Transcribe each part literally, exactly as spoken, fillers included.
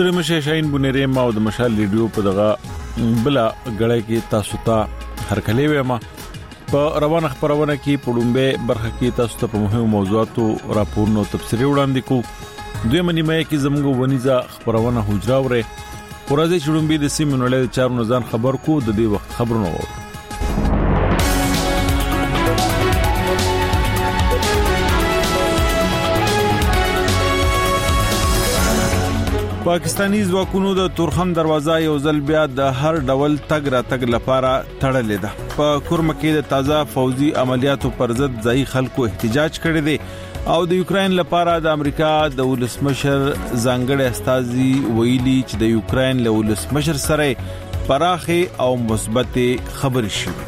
سره مشه شاین بنيري ما او د مشال ریډیو په دغه بلا غړې کې تاسو ته هرکلی وېما په روانه خبرونه کې پړومبه برخه کې تاسو ته په مهمو موضوعاتو راپورونو تفصیلی وړاندې کوو. دوی منی مې کې زموږ ونیزه خبرونه حجرا وره ورځې چړومبه د سیمې نړۍ چارو نزان خبر کو د دې وخت خبرونه وو. پاکستانی ځواکونو د تورخم دروازه یو ځل بیا د هر ډول تګ را تګ لپاره تړلې ده. په کورم کې د تازه فوزي عملیاتو پر ضد ځای خلکو احتجاج کړی دی او د یوکرين لپاره د امریکا د ولسمشر ځانګړي استازي ویلي چې د یوکرين له ولسمشر سره پراخه او مثبت خبرې شوې.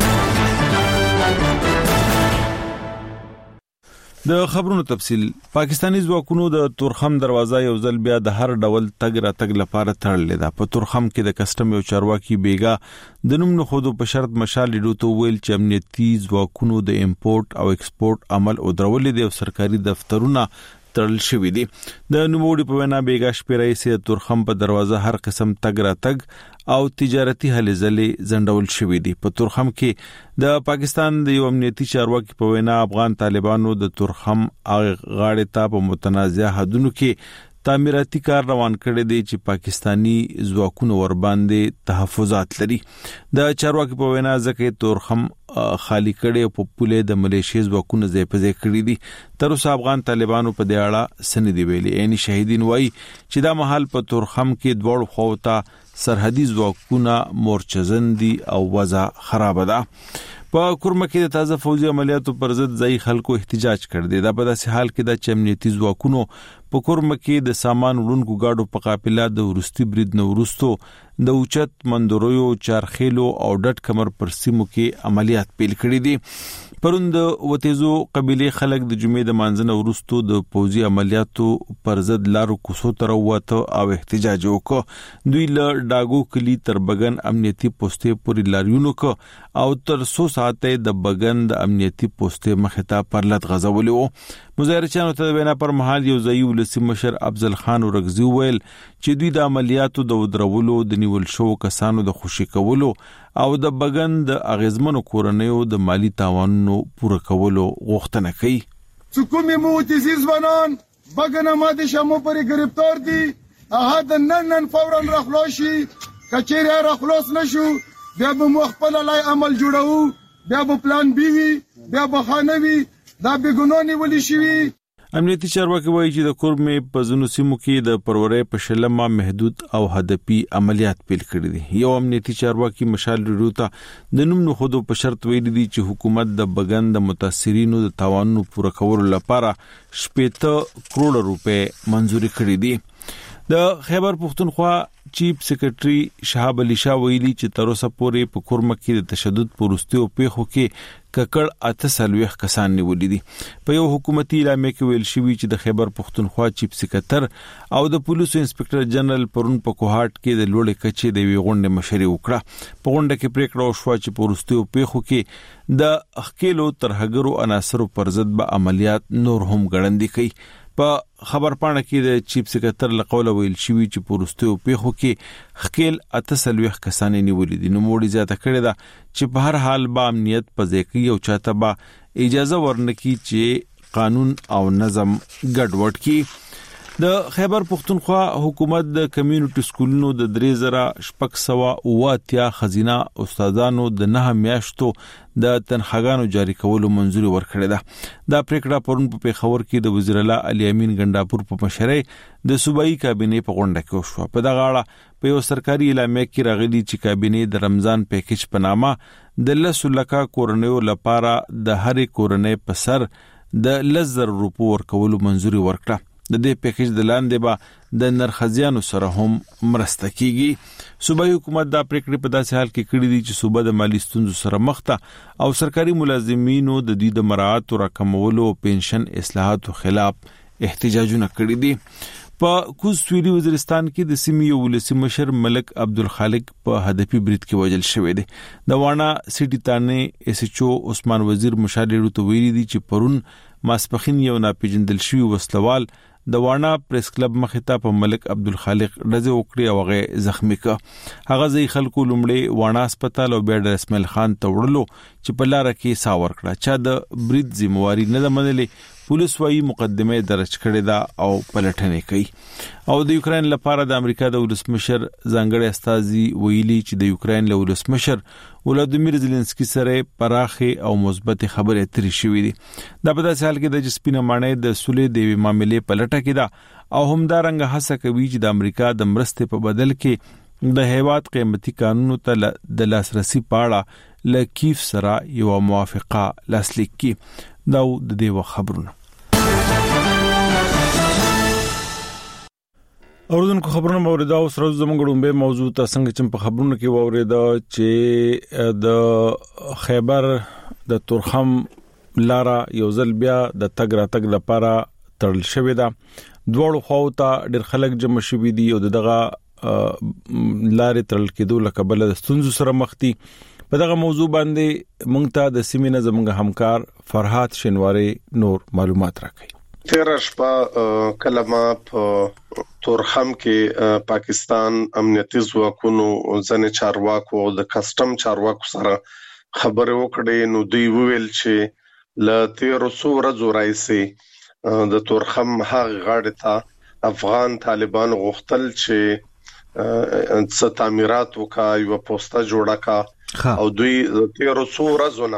د خبرونو تفصیل. پاکستانی ځواکونو د تورخم دروازه یو ځل بیا د هر ډول تګ را تګ لپاره تړلې ده. په تورخم کې د کسٹم یو چارواکي بیګا د نوم نه خودو په شرط مشال لیدو ته ویل چې امنیتي ځواکونو د امپورټ او ایکسپورټ عمل او درولې دي او سرکاري دفترونه تړل شوې دي. د نوموړي په وینا بیګا شپږی سي تورخم په دروازه هر قسم تګ را تګ او تجارتي هلې ځلې زندول شوې دي. په تورخم کې د پاکستان د یو امنیتي چارواکي په وینا افغان طالبانو د تورخم غاړې ته په متنازع حدودو کې تعمیراتي کار روان کړی دی چې پاکستانی ځواکونو ور باندې تحفظات لري. د چارواکي په وینا ځکه تورخم خالی کړي په پوله د ملیشیا ځواکونو ځای په ځای کړی دي. تر اوسه افغان طالبانو په دې اړه سند دی ویلي. یعنی شهیدین وایي چې دا محل په تورخم کې دوړ خوته سرحدي ځواکونه مورچزن دي او وضع خراب ده. په کورم کې د تازه فوزي عملیاتو پر ضد ځای خلکو احتجاج کړي. دا په داسې حال کې د چمنیتي ځواکونو په کورم کې د سامان وړونکو گاډو په قافله د ورستي برید نورستو د اوچت مندوریو چارخیلو او ډټ کمر پر سیمو کې عملیات پیل کړي دي. پروند وتیزو قبيله خلک د جمعې د مانځنه ورستو د فوزي عملیاتو پر ضد لارو کوسو تر وته او احتجاج وکړ. دوی له ډاګو کلی تر بغن امنیتي پوسټې پورې لاریونو کو او تر څو ساعته د بغن د امنیتي پوسټې مخه پر لټ غزولې وو. مظاهرچیانو ته وینا پر محل یو ځای ولسی مشر افضل خان ورغزي ویل چې دوی د عملیاتو د ودرولو د نیول شو کسانو د خوشي کولو او د بغن د اغیزمنو کورنیو د مالی تاوانونو پوره کولو غوښتنه کوي. حکومت موتیزیز ونان بغن ماده شمو پر گرفتار دي هغه د نن نن فورا رخلوشي کچېره رخلوس نشو بیا به مخبل لای عمل جوړو بیا به پلان بي وي بیا به خانوي دا بګونونی ولي شي. امنیتي چارواکي وایي چې د کورمې په ځینو سیمو کې د پرورې په شلمه محدود او هدفي عملیات پیل کړي دي. یو امنیتي چارواکي مشال ریډو ته د نوم نه خودو په شرط ویلي دي چې حکومت د بغن د متاثرینو د تاوانونو پوره کولو لپاره شپږ کروڑ روپے منزوري کړي دي. د خیبر پختونخوا چیف سیکریټري شهاب علي شاه ویلي چې تر اوسه پورې په کورم کې د تشدد پروستیو پیښو کې ککړ اته سلويخ کسان نیولې دي. په یو حکومتي اعلامیه کې ویل شوی چې د خیبر پختونخوا چیف سیکریټر او د پولیسو انسپکټر جنرال پرون په کوهاټ کې د لوړې کچې د وی غونډې مشري وکړه. په غونډه کې پریکړه وشوه چې پروستیو پیښو کې د اخکیلو ترهګرو عناصرو پر ضد به عملیات نور هم غړندې کوي. په خبر پاڼه کې د چیف سیکریټر لقوله ویل شوی چې پروستیو پیښو کې خکیل اته سلويخ کسان نیولې دي. نو موړي زیاته کړی دا چې په هر حال به امنیت په ځکه یو چاته به اجازه ورنکي چې قانون او نظم ګډوډ کی. د خیبر پختونخوا حکومت د کمیونټي سکولونو د درې زره شپږ سوه اواتیا خزینه استادانو د نه میاشتو د تنخواګانو جاری کولو منځوري ورکړه ده. دا پریکړه پرون په پیښور کې د وزیر الله علي امین ګنداپور په مشرۍ د صوبایي کابینې په غونډه کې وشو. په دغه اړه په یو سرکاري اعلامیه کې راغلي چې کابینې د رمضان پیکیج په نامه د لس لکه کورنیو لپاره د هرې کورنۍ په سر د لس زره روپو ورکولو منځوري ورکړه. د دې پیکیج د لاندې به د نرخزیانو سره هم مرسته کیږي. صوبایي حکومت دا پریکړه په داسې حال کې کړې دي چې صوبه د مالی ستونزو سره مخ ده او سرکاري ملازمینو د دوی د مراعات او راکمولو او پنشن اصلاحاتو خلاف احتجاجونه کړي دي. په کوز سویلي وزیرستان کې د سیمې ولسی مشر ملک عبدالخالق په هدفي برید کې وژل شوی دی. د وانا سټي تانه اس ایچ او عثمان وزیر مشالې ورته ویلي دي چې پرون ماسپخین یو ناپېژندل شوی وسلوال د وانا پریس کلب مخې ته په ملک عبدالخالق رضی وکړي او هغه زخمی کړ. هغه ځای خلکو لومړی وانا هسپتال او بیا د اسماعیل خان ته وړلو چې په لار کې سا ورکړه. چا د برید ذمہواری نه منلې. پولیس وايي مقدمه درج کړې ده او پلټنې کوي. او د یوکرين لپاره د امریکا د ولسمشر ځانګړي استازي ویلي چې د یوکرين له ولسمشر ولادیمیر زيلنسکي سره پراخه او مثبت خبرې اترې شوې دي. دا په داسې حال کې د جسپینه مانې د سولې د معاملې پلټه کې ده او همدارنګه هڅه کوي چې د امریکا د مرستې په بدل کې د هیواد قیمتي قانونو ته د لاسرسي پاړه ل کیف سره یو موافقه لاسلیک کړي. دا د دې خبرونه اوردونکو خبرونه موریدا اوس ورځ زموږ ډومبه موضوع ته څنګه چې په خبرونو کې ووریدا چې د خیبر د تورخم لارا یو ځل بیا د تګ را تګ لپاره تړل شوې ده. دوړو خو ته ډېر خلک جمع شوي دي او دغه لارې تړل کېدو لکه بل د ستونزو سره مخ دي. په دغه موضوع باندې مونږ ته د سیمې نه زموږ همکار فرحات شینواری نور معلومات راکړي. تیر شپه کلمه په تورخم کې پاکستان امنیتي ځواکونو ځنې چارواکو د کسٹم چارواکو سره خبرې وکړې. نو دوی وویل چې ل تیر څو ورځې راځي د تورخم هغه غاړه ته افغان طالبان غوښتل چې څه تعمیرات وکړي او پوسټه جوړه کړه او دوی تیر څو ورځې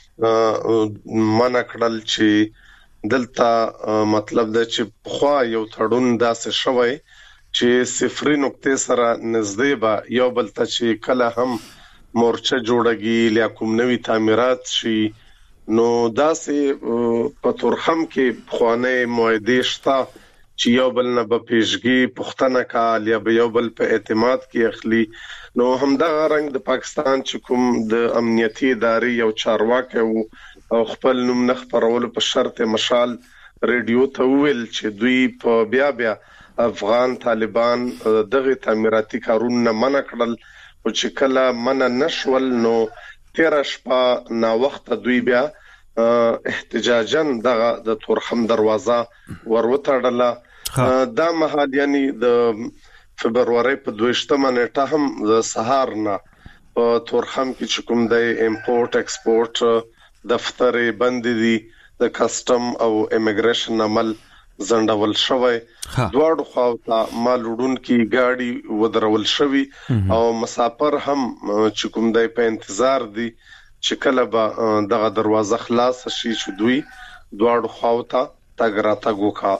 نه منع کړل چې دلته مطلب دا چې خو یو تړون داسې شوی چې صفر نقطه سره نږدې به یو بل ته چې کله هم مورچه جوړږي یا کوم نوي تعمیرات شي نو داسې په تورخم کې خوانه موعده شته چې یو بل نه به پیشګي پښتنه کال یا به یو بل په اعتماد کې اخلي. نو همدغه رنګ د پاکستان چې کوم د امنیتي ادارې یو چارواکي او خپل نوم نه خبرول په شرط مشال ریډیو ته ویل چې دوی په بیا بیا افغان طالبان دغه تعمیراتي کارونه منع کړل او چې کله منع نشول نو تیر شپه نا وخت دوی بیا احتجاجاً دغه د تورخم دروازه وروتړله. دا مهال یعنی د فبرवरी په دویشتمه نیټه هم د سهار نه په تورخم کې چې کوم د امپورټ ایکسپورټ دفتر بند دي د کسٹم او امیګریشن عمل زندول شوی. دواړو خواته مالوډون کې گاډي ودرول شوی او مسافر هم چې کوم د په انتظار دي چې کله به دغه دروازه خلاص شي چې دوی دواړو خواته تګ را تګ وکړي.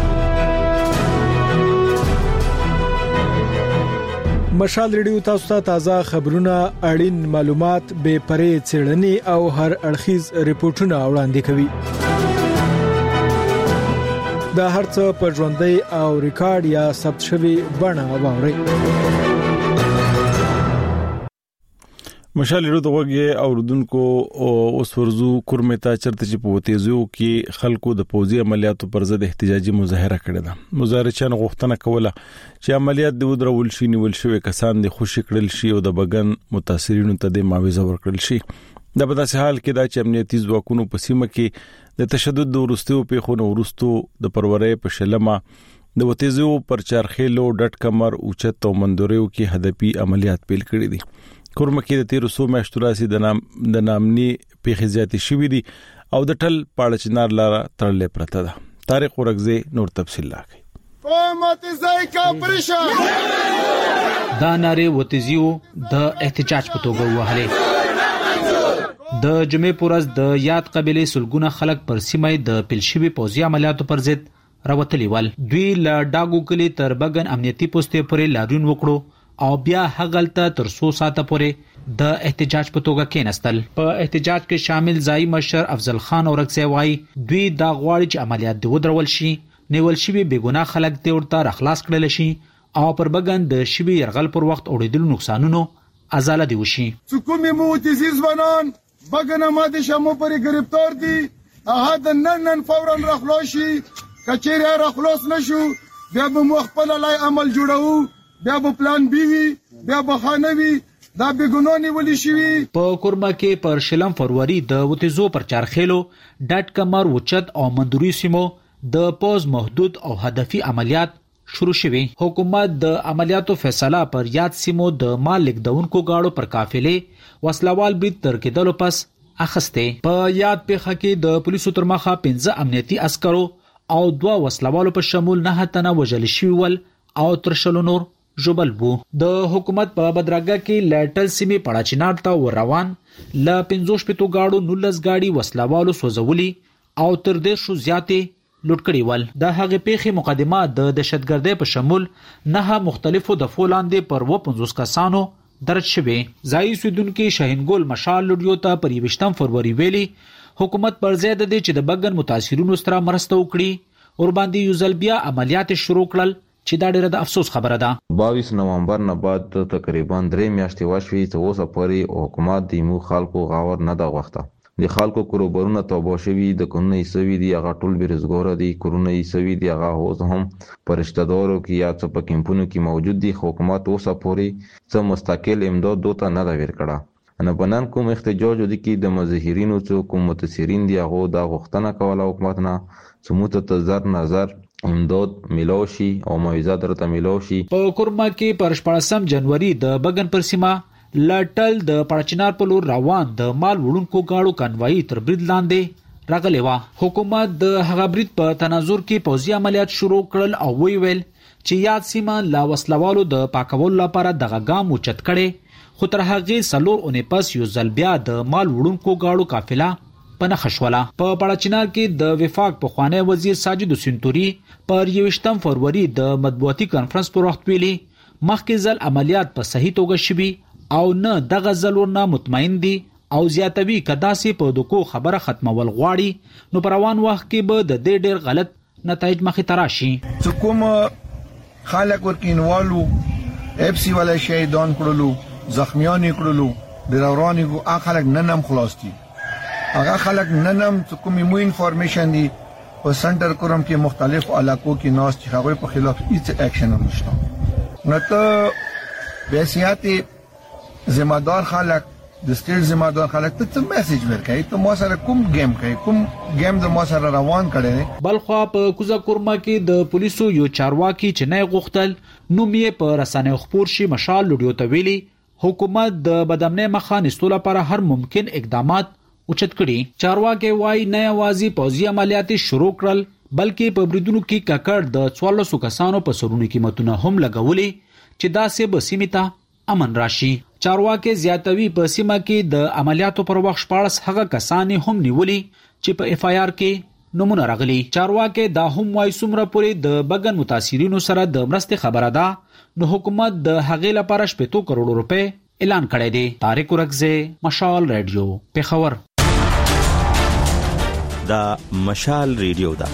مشال ریډیو تاسو ته تازه خبرونه اړین معلومات به پرې څېړنې او هر اړخیز ریپورتونه وړاندې کوي. دا هرڅه په ژوندۍ او ریکارډ یا ثبت شوی بڼه واورئ. مشال ریډیو دغه اوردونکو اوس ورزو کورمتا چرته چې په وتیزو کې خلکو د پوزي عملیاتو پر ضد احتجاجي مظاهره کړې ده. مظاهرچیان غوښتنه کوله چې عملیات د ودرول شي نیول شوی کسان د خوشی کړل شي او د بګن متاثرینو ته د معاوضه ورکړل شي. د په داسې حال کې دا چې امنیتي ځواکونو په سیمه کې د تشدد د ورستیو په خونو ورستو د پرورې په شلمه د وتیزو پر چارخېلو ډټ کمر اوچت او مندوریو کې هدفي عملیات پیل کړې دي. کورمکه د تیر سو میاشتو راسي د نام د نامني پیښې زیاتې شوې دي او د ټل پاړه چنار لاره تړلې پرته ده. طارق ورغزي نور تفصیل راکړي. دا ناره وتیزیو د احتجاج په توګه وهلې. د جمعې پورز د یاد قبيله سلګونه خلک پر سیمه د پلشوي پوزي عملیاتو پر ضد راوتلي ول. دوی ل ډاګو کلی تر بګن امنیتي پوسټې پورې لاریون وکړو او بیا هغلته تر څو ساعته پورې د احتجاج په توګه کېنستل. په احتجاج کې شامل ځای مشر افضل خان اورکزی وایي دوی دا غواړي چې عملیات د ودرول شي، نیول شوی بیګناه خلک د ورته راخلاص کړل شي او پر بګن د شوی يرغل پر وخت اوریدلو نقصانونو ازاله دی وشي. حکومت موتیزی زبانان بګنه ماده شمو پر گرفتار دي احد نن نن فورا راخلاصي کچېره راخلاص نشو بیا به مخبل لای عمل جوړو بیا به پلان بي وي بیا به خانوي دا بګونونی ولي شي. په کورما کې پر شلم فروری د وتیزو پر چارخېلو ډټ کمر وچت او مندوري سیمو د پوز محدود او هدفي عملیات شروع شوي. حکومت د عملیاتو فیصله پر یاد سیمو د مال لیکدونکو گاړو پر قافلې وسلوال برید تر کېدلو پس اخسته. په یاد پیښه کې د پولیسو تر مخه پنځه امنیتي عسکرو او دوه وسلوالو په شمول نه تنه وژل شوي ول او تر شلو نور ژوبل وو. د حکومت په بدرګه کې لټل سیمې پړاچینار ته ور روان ل پنځوس پټو گاړو نولس گاډي وسلوالو سوزولي او تر دې شو زیاتې لوټ کړي ول. د هغې پیښې مقدمه د دهشتګردۍ په شمول نه مختلفو دفعو لاندې پر و پنځوس کسانو درج شوي. ځایي اوسیدونکي شاهینګل مشال لوډیو ته پر یویشتم فروری ویلي حکومت پر ځای د دې چې د بګن متاثرینو سره مرسته وکړي ور باندې یو ځل بیا عملیات شروع کړل چې دا ډېره د افسوس خبره ده. باویس نومبر نه بعد تقریبا درې میاشتې وشوي چې اوسه پورې حکومت د مو خلکو غاور نه دا وخته. د خلکو کروبرونه توبه شوي د کورونه یې دي هغه ټول بیروزګار دي کورونه یې دي هغه اوس هم پرشتدارو کې یا څه په کمپونو کې موجود دي. حکومت اوسه پورې څه مستقل امداد دوته نه دا ور کړه. انا بنان کوم احتجاج ودی کې د مظاهرینو څو کوم متاثرین دی هغه دا غوښتنه کوله حکومت نه سموت تزر نظر امداد ملوشي او موعظه درته ملوشي. په کورما کې پر شپږم جنوري د بګن پر سیمه لټل د پړچنار په لور روان د مال وړونکو گاړو کانوای تر برید لاندې راغلی و. حکومت د هغه برید په تناظر کې پوځي عملیات شروع کړل او وی ویل چې یاد سیمه لا وسلوالو د پاکولو لپاره دغه ګام اوچت کړي. خو تر هغې څلور اونۍ پس یو ځل بیا د مال وړونکو گاړو قافله په نښه شوله. په پړچنار کې د وفاق پخوانی وزیر ساجد حسین توري پر یویشتم فروری د مطبوعاتي کانفرنس پر وخت ویلي مخکې ځل عملیات په صحیح توګه شوي او نه دغه ځل ورنه مطمئن دي او زیاتوي که داسې په دکو خبره ختمول غواړي نو په روان وخت کې به د دې ډېر غلط نتایج مخې ته راشي. چې کوم خلک ورکینوالو اف سی ولا شهیدان کړلو زخمیان کړلو ډیروران کو هغه خلک ننم خلاص دي. هغه خلک ننم کومې مو انفارمیشن دي په سنټر کورم کې مختلف علاقو کې ناس چې هغه په خلاف هیڅ اکشن نشته. نو ته بیسیاتي ذمہ دار خلک د سټیټ ذمہ دار خلک ته څه میسج ورکړي ته مو سره کوم گیم کوي کوم گیم د مو سره روان کړي. بلخوا په کوزا کورما کې د پولیسو یو چارواکي چې نه غوښتل نو مې په رسنیو خبر شي مشال لوډیو ته ویلي حکومت د بدامنۍ مخه نیستلو لپاره هر ممکن اقدامات اوچت کړي. چارواکي وایي نه یوازې پوځي عملیات شروع کړل بلکې په بریدونو کې ککړ د څوارلس کسانو په سرونو قیمتونه هم لګولي چې داسې به سیمه ته امن راشي. چارواکي زیاتوي په سیمه کې د عملیاتو پر وخت شپږ هغه کسان هم نیولي چې په اف آی آر کې نمونه راغلي. چارواکي دا هم وایي څومره پورې د بګن متاثرینو سره د مرستې خبره ده نو حکومت د هغې لپاره شپږ کروڑ روپے اعلان کړی دی. طارق ورکزه مشال رادیو پیښور. دا مشال ریډیو ده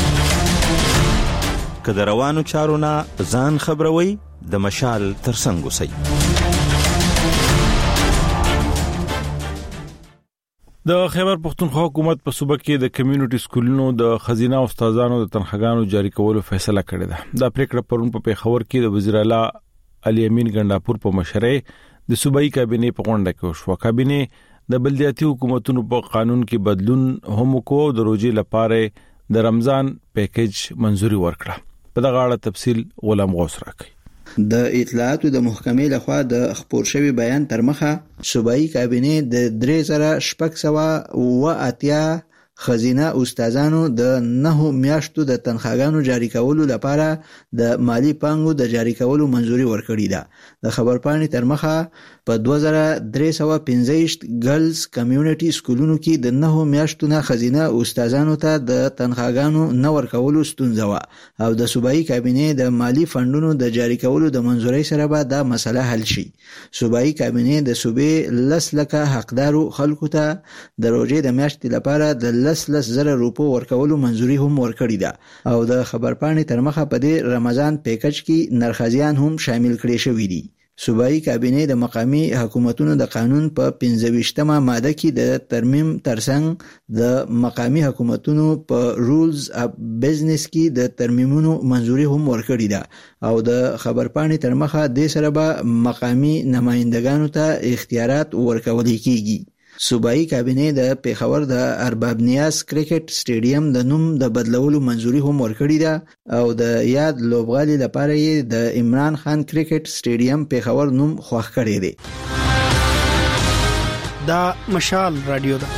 که د روانو چارو نه ځان خبروي د مشال ترڅنګ اوسئ. د خیبر پختونخوا حکومت په صوبه کې د کمیونټي سکولونو د خزینه استادانو د تنخواګانو جاری کولو فیصله کړې ده. دا پریکړه پرون په پیښور کې د وزیر اعلی علي امین ګنداپور په مشرۍ د صوبایي کابینې په غونډه کې وشو. کابینې د بلدیاتي حکومتونو په قانون کې بدلون هم وکړ د روزي لپاره د رمضان پیکیج منزوري ورکړه. په دغه اړه تفصیل غلام غوث راکړي. د اطلاعاتو د محکمې لخوا د خبر شوی بیان تر مخه صوبایي کابینې د درې زره شپږ سوه اوه اتیا خزینه استادانو د نه میاشتو د تنخواګانو جاری کولو لپاره د مالی پانګو د جاری کولو منزوري ورکړې ده. د خبرپاڼې تر مخه په دوه زره درې سوه پنځه ګرلز کمیونټي سکولونو کې د نه میاشتو نه خزینه استادانو ته د تنخواګانو نه ورکولو ستونزه و او د صوبایي کابینې د مالی فندونو د جاری کولو د منزوري سره به دا مسله حل شي. صوبایي کابینې د صوبې لس لکه حقدارو خلکو ته د روزي د میاشتې لپاره د لس لس زره روپو ورکولو منزوري هم ورکړی ده او د خبرپاڼې تر مخه په دې رمضان پیکج کې نرخزیان هم شامل کړي شوی دي. صوبایي کابینې د مقامی حکومتونو د قانون په پنځه ویشتمه ماده کې د ترمیم ترڅنګ د مقامی حکومتونو په رولز اف بزنس کې د ترمیمونو منزوري هم ورکړی ده او د خبرپاڼې تر مخه د سره به مقامی نمائندګانو ته اختیارات ورکول کیږي. صوبایي کابینه د پیښور د ارباب نیاز کرکټ سټیډیم د نوم د بدلولو منځوري هم ورکړې ده او د یاد لوبغالي لپاره یې د عمران خان کرکټ سټیډیم پیښور نوم خوښ کړی دی. دا مشال رادیو ده.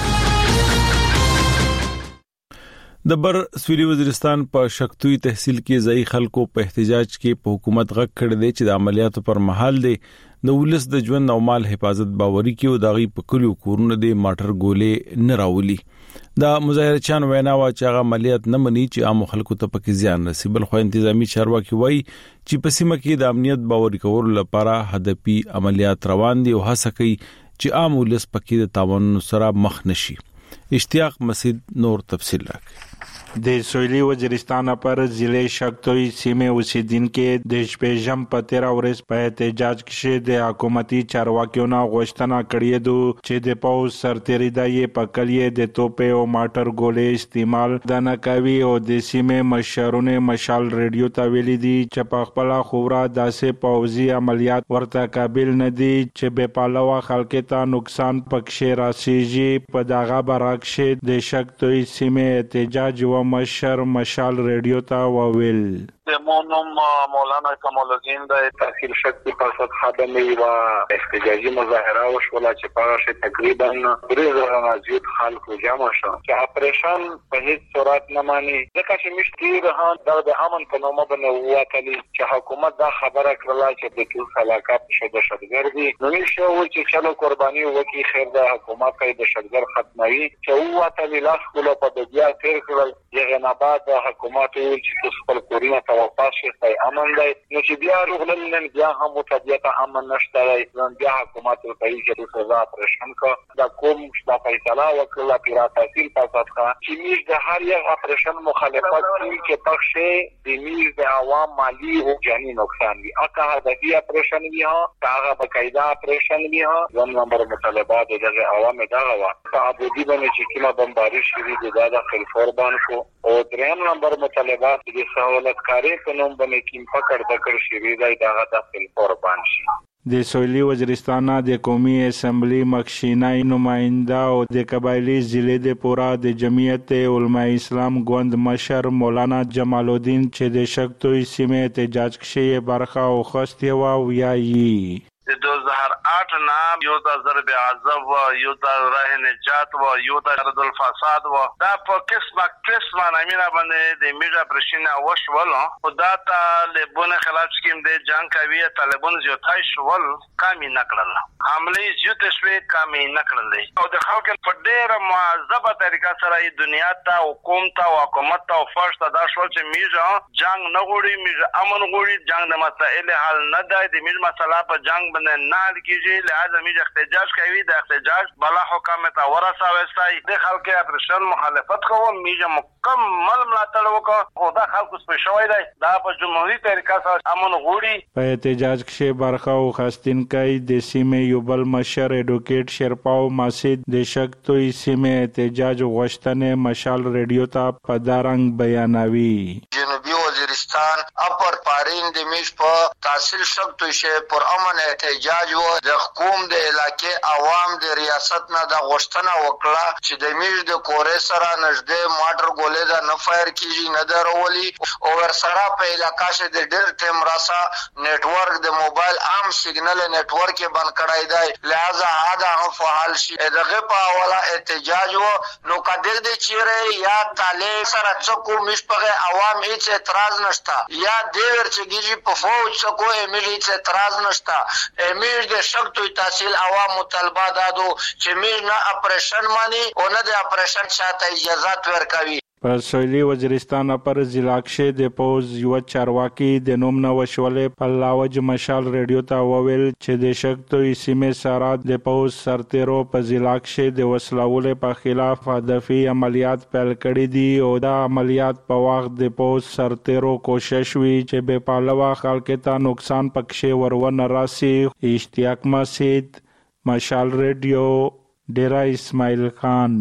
د بر سویلي وزیرستان په شکتوی تحصیل کې ځای خلکو په احتجاج کې په حکومت غږ کړی دی چې د عملیاتو پر مهال دی د ولس د ژوند او مال حفاظت باوري کې او دغه په کلیو کورونه د ماټر ګولې نه راولي. د مظاهرچیان وینا وا چې هغه عملیات نه مني چې عام خلکو ته پکې زیان رسي، بل خو انتظامی چارواکي وایي چې په سیمه کې د امنیت باوري کولو لپاره هدفي عملیات روان دي او هڅه کوي چې عام ولس پکې د تاوان سره مخ نشي. اشتیاق مسعود نور تفصیل راکړي. د سویلي وزیرستان پر ضلع شکتوی سیمه اوسیدونکو د شپږم په تیرا ورځ په احتجاج کې د حکومتي چارواکیو نه غوښتنه کړې ده چې د پاوز سرتېري د پکلې د توپې او ماټر ګولې استعمال د نه کوي او د سیمه مشرونه مشال ریډیو ته ویلي دي چې په خپل خورا داسې پاوزي عملیات ورته قابل نه دي چې به پالوا خلک ته نقصان پکې راسيږي. په دغه برعکس د شکتوی سیمه احتجاج و مشر مشال ریډیو ته وویل مونم مولانا کمال الدین د تحصیل شکتی پس از خدمه و احتجاجی مظاهره وشوله چې پاغه تقریبا درې زره نه زیات خلک جمع شو چې اپریشن په هیڅ صورت نه مانی ځکه چې مشتری ده د امن په نوم باندې واتلی چې حکومت دا خبره کړله چې د ټول خلاقات شوه شدګردي نو نشو چې چلو قرباني وکي خیر د حکومت کې د شدګر ختموي چې واتلی لاس کوله په بیا تیر کړل یغه نه بعد حکومت چې خپل کورونه واپس شي امن دی نو چې بیا رغلل نن بیا هم طبيعت امن نشته دی نن بیا حکومت په پیسې سزا پرشن کا دا کوم شته فیصله وکړه پیرا تحصیل پاسخه چې میز د هر یو اپریشن مخالفت کوي چې پښه د میز د عوام مالی او جانی نقصان وي اګه هدفي اپریشن وي ها هغه بقاعده اپریشن وي ها ځم نمبر مطالبات د عوام دغه وا په ابودی باندې چې کومه بمباري شوی د دادا خلفور باندې او دریم نمبر مطالبات د سہولت کاری قانون باندې کیم پکړ د کړ شری دی دغه داخل قربان شي. د سویلي وزیرستان د قومي اسمبلی مخشینای نماینده او د قبایلی ضلع د پورا د جمعیت علماء اسلام ګوند مشر مولانا جمال الدین چې د شکتوی سیمه احتجاج کې برخه او خوستي و ویایي د دو هزار آٹھ نام یو تا ضرب عذاب و یو تا راه نجات و یو تا رد الفساد و دا په قسمه قسمه نامینا باندې د میډیا پرشینه وشول خدا طالبون خلاف سکیم د جنگ کوي طالبون زیاتای شول کمی نکړل حمله زیات شوي کمی نکړل او د خلک په ډېر معذبه طریقه سره د دنیا ته حکومت او حکومت او فرش ته دا شول چې میډیا جنگ نه غوړي میډیا امن غوړي جنگ د مسائل حل نه دی د میډیا مسله په جنگ باندې نه حل کیږي لہذا میډیا احتجاج کوي د احتجاج بلا حکومت ورسا وستای د خلک اپریشن مخالفت کوو میډیا مکمل ملاتړ وکړو او دا خلکو سپیشوي دی دا په جمهوریت طریقه سره امن غوړي. په احتجاج کې برخه او خاستین کوي د سیمه یو بل مشر ایډوکیټ شرپاو ماسید د شکتوی سیمه احتجاج غوښتنه مشال ریډیو ته په دارنګ بیانوي. جنوبي وزیرستان اپر پارین د میش په تحصیل شکتوی شه پر امن احتجاج و د حکومت د علاقې عوام د ریاست نه د غوښتنه وکړه چې د میش د کورې سره نږدې ماټر ګولې د نه فایر کیږي نه درولي او ور سره په علاقې شه د ډېر ټیم راسا نتورک د موبایل عام سیګنل نتورک بند کړای دی لہذا هدا هم فعال شي دغه په اوله احتجاج و نو کډل د چیرې یا طالب سره څوک میش په عوام هیڅ اعتراض نشتا یا دیور چې گیجی په فوج څوک امیل هیڅ اعتراض نشتا امیر د شکتوی تحصیل عوام مطالبه دادو چې میر نه اپریشن مانی او نه د اپریشن شاته اجازه ورکوي. په سویلي وزیرستان پر ضلع کې د پوز یو چارواکي د نوم نو وشولې په لاوج مشال ریډیو ته وویل چې د شکتوی سیمه سره د پوز سرتیرو په ضلع کې د وسلولې په خلاف هدفي عملیات پیل کړي دي او دا عملیات په وخت د پوز سرتیرو کوشش وی چې به پالوا خلک ته نقصان پکښې ورونه راسي. اشتیاق مسعود مشال ریډیو ډیرا اسماعیل خان.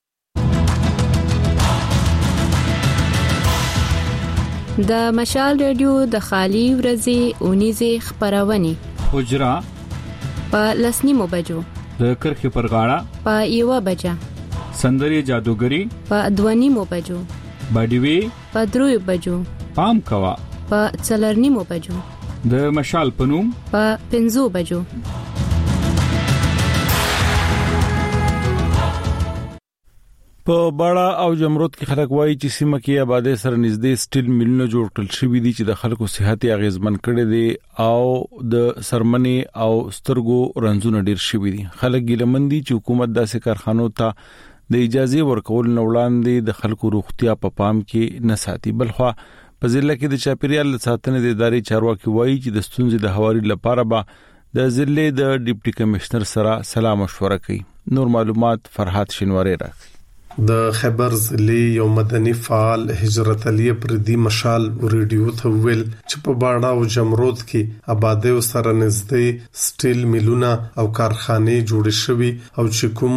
د مشال ریډیو د خالی ورځې اونیزه خبرونه حجرا په لسنیمو بجو د کرخې پر غاړه په یو بجه، سندري جادوګری په دوانیمو بجو، باډیوي په دریو بجو، پام کوا په څلورنیمو بجو، د مشال پنوم په پنځو بجو. په باړه او جمرود کې خلک وایي چې سیمه کې آبادی سره نږدې سټیل میلونه جوړ کړل شوی دي چې د خلکو صحت یې اغیزمن کړي دي او د سرمنې او سترګو رنځونه ډیر شوی دي. خلک ګیلمندي چې حکومت داسې کارخانو ته د اجازه ورکول نه وړاندې د خلکو روغتیا په پام کې نه ساتي. بلخوا په ضلع کې د چاپیریال ساتنې د ادارې چارواکي وایي چې د ستونزې د هواري لپاره به د ضلع د ډیپټي کمشنر سره سلا مشوره کوي. نور معلومات فرحات شینواری راکړي. د خیبر ضلع یو مدني فعال هجرت علي پردي مشال ریډیو ته ویل چې په باړه او جمرود کې آبادی سره نږدې سټیل میلونه او کارخانې جوړې شوي او چې کوم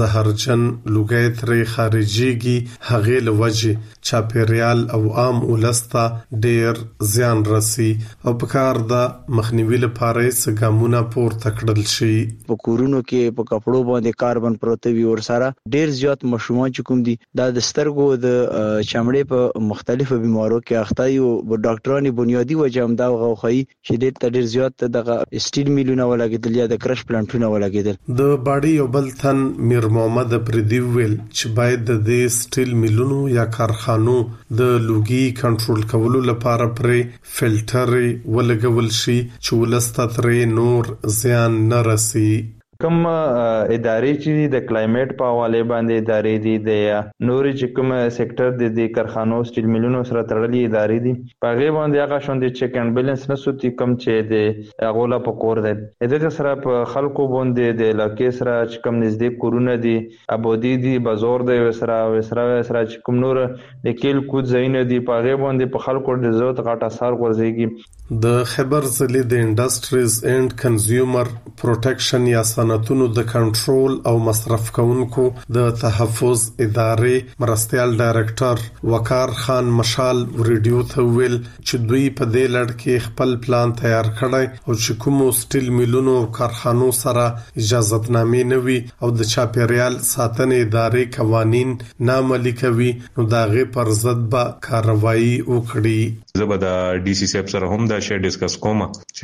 زهرجن لوګي ترې خارجيږي هغه لوجه چاپیریال او عام ولستا ډیر زیان رسي او په کار د مخنیوي لپاره څنګهونه پورته کړل شي. په کورونو کې په کپړو باندې کاربن پروت وي ور سره ډیر زیات مشروع چې کوم دي دا د سترګو د چمړې په مختلفو بیمارو کې اخته یو ډاکټرانو بنیادی وجه هم دا غوخی چې ډېر ډېر زیات دغه سټیل میلونه ولګیدل یا د کرش پلانټونه ولګیدل. د باډي یو بل تن میر محمد پردي ویل چې باید د دې سټیل میلونو یا کارخانو د لوګي کنټرول کولو لپاره پرې فلټر ولګول شي چې ولسته ترې نور زیان نه رسي. کوم ادارې چې د کلایمیټ په حواله باندې ادارې دي د نوري چې کوم سېکټر د دې کارخانو سټیل میلونو سره تړلې ادارې دي په هغه باندې هغه شوندې چیک اند بیلانس نه سوتي کم چې د غولا په کور ده د سره په خلکو باندې د علاقې سره چې کوم نږدې کورونه دي ابودي دي بازار دی وسره وسره سره چې کوم نور د کېل کوڅ زین دي په هغه باندې په خلکو د ضرورت غاټه اثر ورزيږي. د خیبر ضلع د انډستریز اینڈ کنزیومر پروټیکشن یا صنعتونو د کنټرول او مصرف کوونکو د تحفظ ادارې مرستيال ډایریکټر وقار خان مشال ریډیو ته ویل چې دوی په دې لړ کې خپل پلان تیار کړی او چې کوم سټیل میلونو کارخانو سره اجازهتنامې نه وي او د چاپیریال ساتنې ادارې قوانين نه عملي کوي نو داغه پر ضد به کاروایی وکړي. زبر د ډي سي سیب سره هم دا شی ډیسکس کوم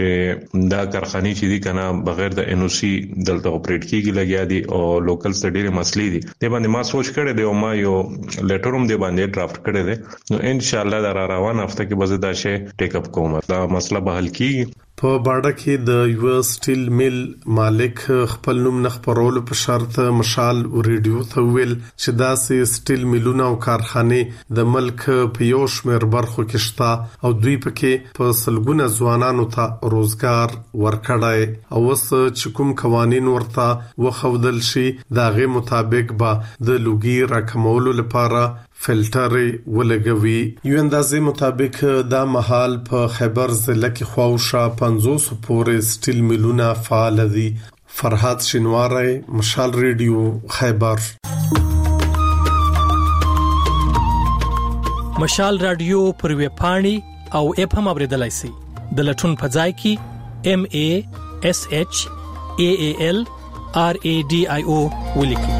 چې دا کارخانه چې دي کنه بغیر د ان او سی دلته اپریټ کیږي لګیا دي او لوکل سټډي مسلې دي د باندې ما سوچ کړی دی او ما یو لیټر هم دی باندې ډرافټ کړی دی نو ان شاء الله دا روان هفته کې به دا شی ټیک اپ کوم دا مسله به حل کیږي. په باډه کې د یو سټیل میل مالک خپل نوم نه خبرولو په شرط مشال ریډیو ته ویل چې دا سي سټیل میلونه او کارخانه د ملک په یو شمېر برخو کې شته او دوی پکې په سلګونه ځوانانو ته روزګار ورکړای او وس چې کوم قوانين ورته وخودل شي داغه مطابق به د لوګي راکمولو لپاره فلټر ولګوي. یو اندازې مطابق دا محل په خیبر ضلع کې خواوشا پنځوس پورې سټیل میلونه فعال دي. فرحات شینواری مشال ریډیو خیبر. مشال رادیو پر ویب پاڼې او اپ هم اوریدلای شئ. د لټون په ځای کې ام ا اس اچ ا ا ال ار ا ډي آی او ولیکئ.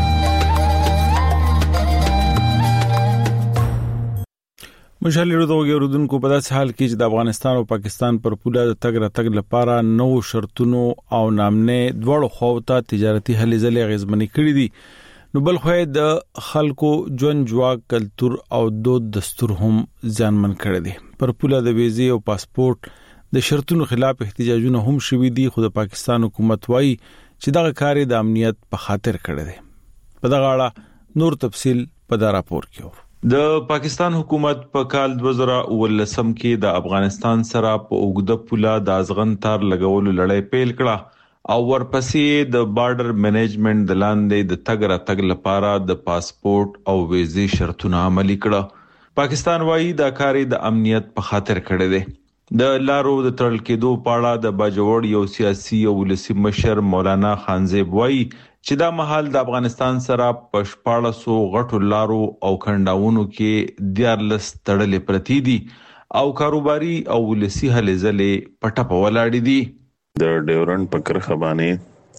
مشال ریډیو غوړودونکو په داسې حال کې چې د افغانستان او پاکستان پر پوله د تګ راتګ لپاره نو شرطونو او نامنه دوړو خوته تجارتي هلې ځلې غزمنې کړې دي نو بل خو د خلکو ژوند جواک کلچر او دود دستور هم ځانمن کړی دي. پر پوله د ویزې او پاسپورت د شرطونو خلاف احتجاجونه هم شوي دي خو د پاکستان حکومت وايي چې دغه کار د امنیت په خاطر کړی دی. په دغه اړه نور تفصيل په دا راپور کې د پاکستان حکومت په کال دوه زره ولسم کې د افغانستان سره په اوږده پوله د ازغن تار لګولو لړۍ پیل کړه او ورپسې د بارډر منیجمنت د لاندې د تګ راتګ لپاره د پاسپورت او ویزې شرطونه عملي کړه. پاکستان وايي دا کار د امنیت په خاطر کړی دی. د لارو د تړل کېدو په اړه د باجوړ یو سیاسي او ولسی مشر مولانا خانزیب وايي چې دا محل د افغانستان سره په شپاړس سوه غټو لارو او کنداونو کې دیارلس تړلې پرتی دي او کاروباري او ولسی هلې ځلې پټه په ولاړې دي. د ډیورنډ په کرخه باندې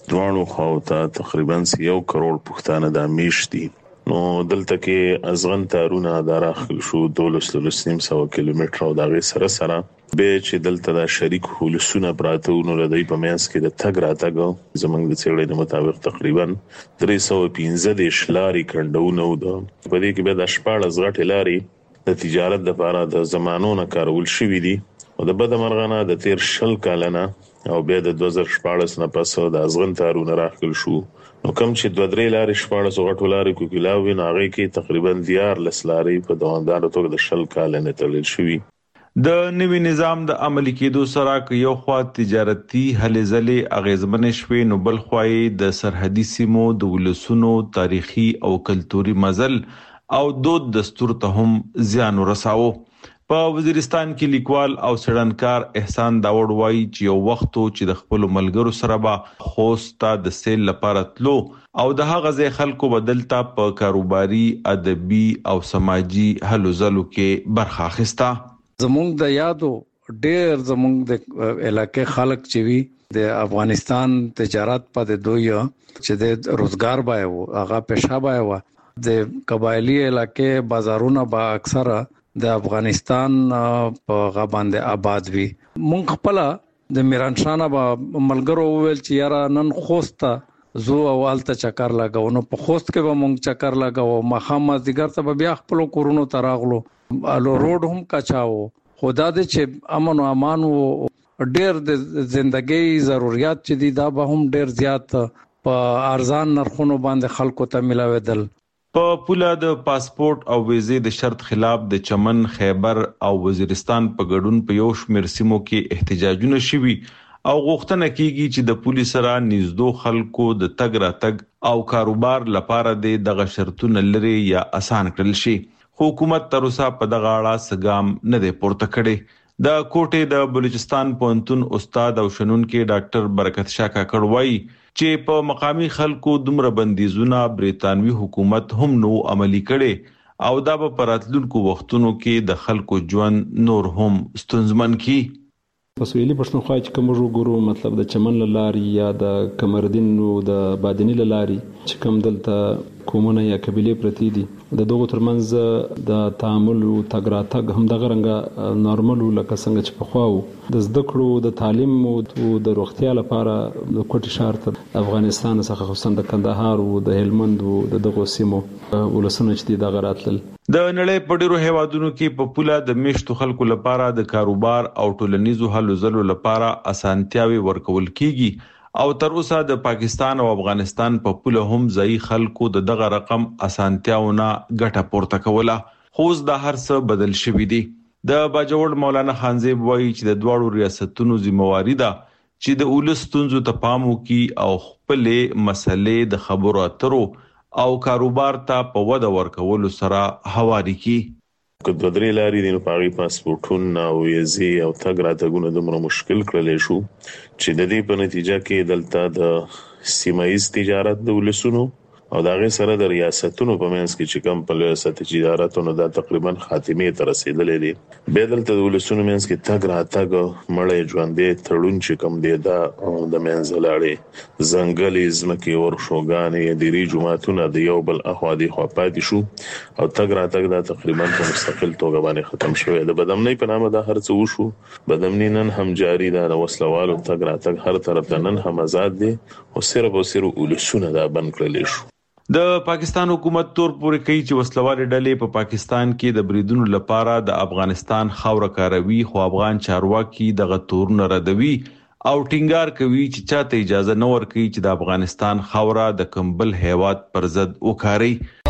دوانو خواته تقریبا یو کروڑ پښتانه د میشتي. نو دلته کې ازغن تارونه دراخل شو دولس لسنیم سو کیلومتر او دغه سره سره به چې دلته د شریک هولسونه پراته نو لدی په مینس کې د تګ راتګ زمنګ د څېړنې مطابق تقریبا درې سوه پنځه د شلاري کندونه و ده. په دې کې به د شپاړ ازغټ لاري د تجارت لپاره د زمانو نه کارول شوې دي او د بد مرغانه د تیر شل کالنه او بیا د دوه زره شپاړس نه پس د ازغن تارونه راخل شو. نو کوم چې دوه درې لارې شپاړس غټو لارې کوکلاوي ناغې کې تقریبا دیار لسلاري په دوامدار توګه د شل کال نه تلل شوی. د نوي نظام د عملي کېدو سره ک یو خوا تجارتي هلې ځلې اغیزمن شوي نو بل خوای د سرحدي سیمو د ولسونو تاریخي او کلتوري مزل او دود دستور ته هم زیان ورساوه. په وزیرستان کې لیکوال او سړنکار احسان داوود وایي چې یو وخت چې د خپل ملګرو سره به خوستا د سیل لپاره تلو او د هغه ځای خلکو بدلتا په کاروباري ادبي او سماجي هلو ځلو کې برخه اخیسته. زمونږ د یادو ډېر زمونږ د علاقې خلک چې وي د افغانستان تجارت په د دوی چې د روزګار بای وو هغه پېښه بای وو د قبایلی علاقې بازارونه با اکثره د افغانستان په غباند آباد وی. مونږ خپل د میران شانه با ملګرو ویل چې یاره نن خوسته زو اولته چکر لگاو. نو په خوست کې به مونږ چکر لگاو مخامه دیګر ته بیا خپل کورونو تراغلو الو روډ هم کچاو. خدا دې چې امن او امان او ډېر د ژوندۍ ضرورت چې دي دا به هم ډېر زیات په ارزان نرخونو باندې خلکو ته ملاویدل. په پوله د پاسپورت او ویزې د شرط خلاف د چمن، خیبر او وزیرستان په ګډون په یو شمېر سیمو کې احتجاجونه شوي او غوښتنه کیږي چې د پولیس سره نږدې خلکو د تګ راتګ او کاروبار لپاره د دغه شرطونه لري یا آسان کړل شي. حکومت تر اوسه په دغه اړه سګام نه دی پورته کړی. د کوټې د بلوچستان پوهنتون استاد او شنونکي ډاکټر برکت شاه کاکړ وایي چې په مقامی خلکو دومره بندیزونه بریتانوي حکومت هم نو عملی کړي او دا په راتلونکو وختونو کې د خلکو ژوند نور هم ستونزمن کی. په سویلي پښتونخوا کې کوم ورګورو مطلب د چمن لاري یا د کمردین نو د بادنی لاري چې کوم دلته کومونه یا قبيله پرتی دي د دوه ترمنځ د تعامل او تګراتګ هم د غرنګ نورمال لکه څنګه چې په خواو د زده کړو د تعلیم او د روغتیا لپاره د کوټ شهر ته افغانستان څخه خصوصا د کندهار او د هلمند او د دغه سیمو ولسمه چې د غراتل د نړۍ په ډیرو هیوادونو کې په پوله د میشتو خلکو لپاره د کاروبار او ټولنیزو هلو ځلو لپاره اسانتیاوي ورکول کیږي او تر اوسه د پاکستان او افغانستان په پوله هم ځای خلکو د دغه رقم اسانتیاونه ګټه پورته کوله. خو د هر څه بدل شوی دی. د باجوړ مولانا خانزیب وایي چې د دواړو ریاستونو ذمہواری ده چې د اولس تونزو ته پام وکړي او خپل مسلې د خبرو اترو او کاروبار ته په وده ورکولو سره هواري کی. که د درې لارې د نپاغي پاسپورتونه او ویزې او تګ راتګونه دومره مشکل کړل شو چې د دې په نتیجه کې دلته د سیمایي تجارت د ولسونو او دا غي سره د ریاستونو په منځ کې چې کوم په ریاست تجارتونو دا تقریبا خاتمه ته رسیدلې دي. به دلته د ولسونو منځ کې تګ راتګ مړې ژوندې تړون چې کوم دی دا د منځ لاړې ځنګلې زمکي او شوګانې د ری جماعتونو د یو بل اخوادي خو پاتې شو او تګ راتګ دا تقریبا په مستقل توګه باندې ختم شوی. د بدامنۍ په نامه دا هر څه وشو. بدامنۍ نن هم جاری ده د وسلوالو تګ راتګ هر طرف ته نن هم آزاد دي او صرف او صرف ولسونه دا بند کړل شو. د پاکستان حکومت تور پورې کوي چې وسلوالې ډلې په پاکستان کې د بریدونو لپاره د افغانستان خاور کاروي خو افغان چارواکي دغه تورونه ردوي او ټینګار کوي چې چاته اجازه نه ورکوي چې د افغانستان خاوره د کمبل هیواد پر ضد وکاري.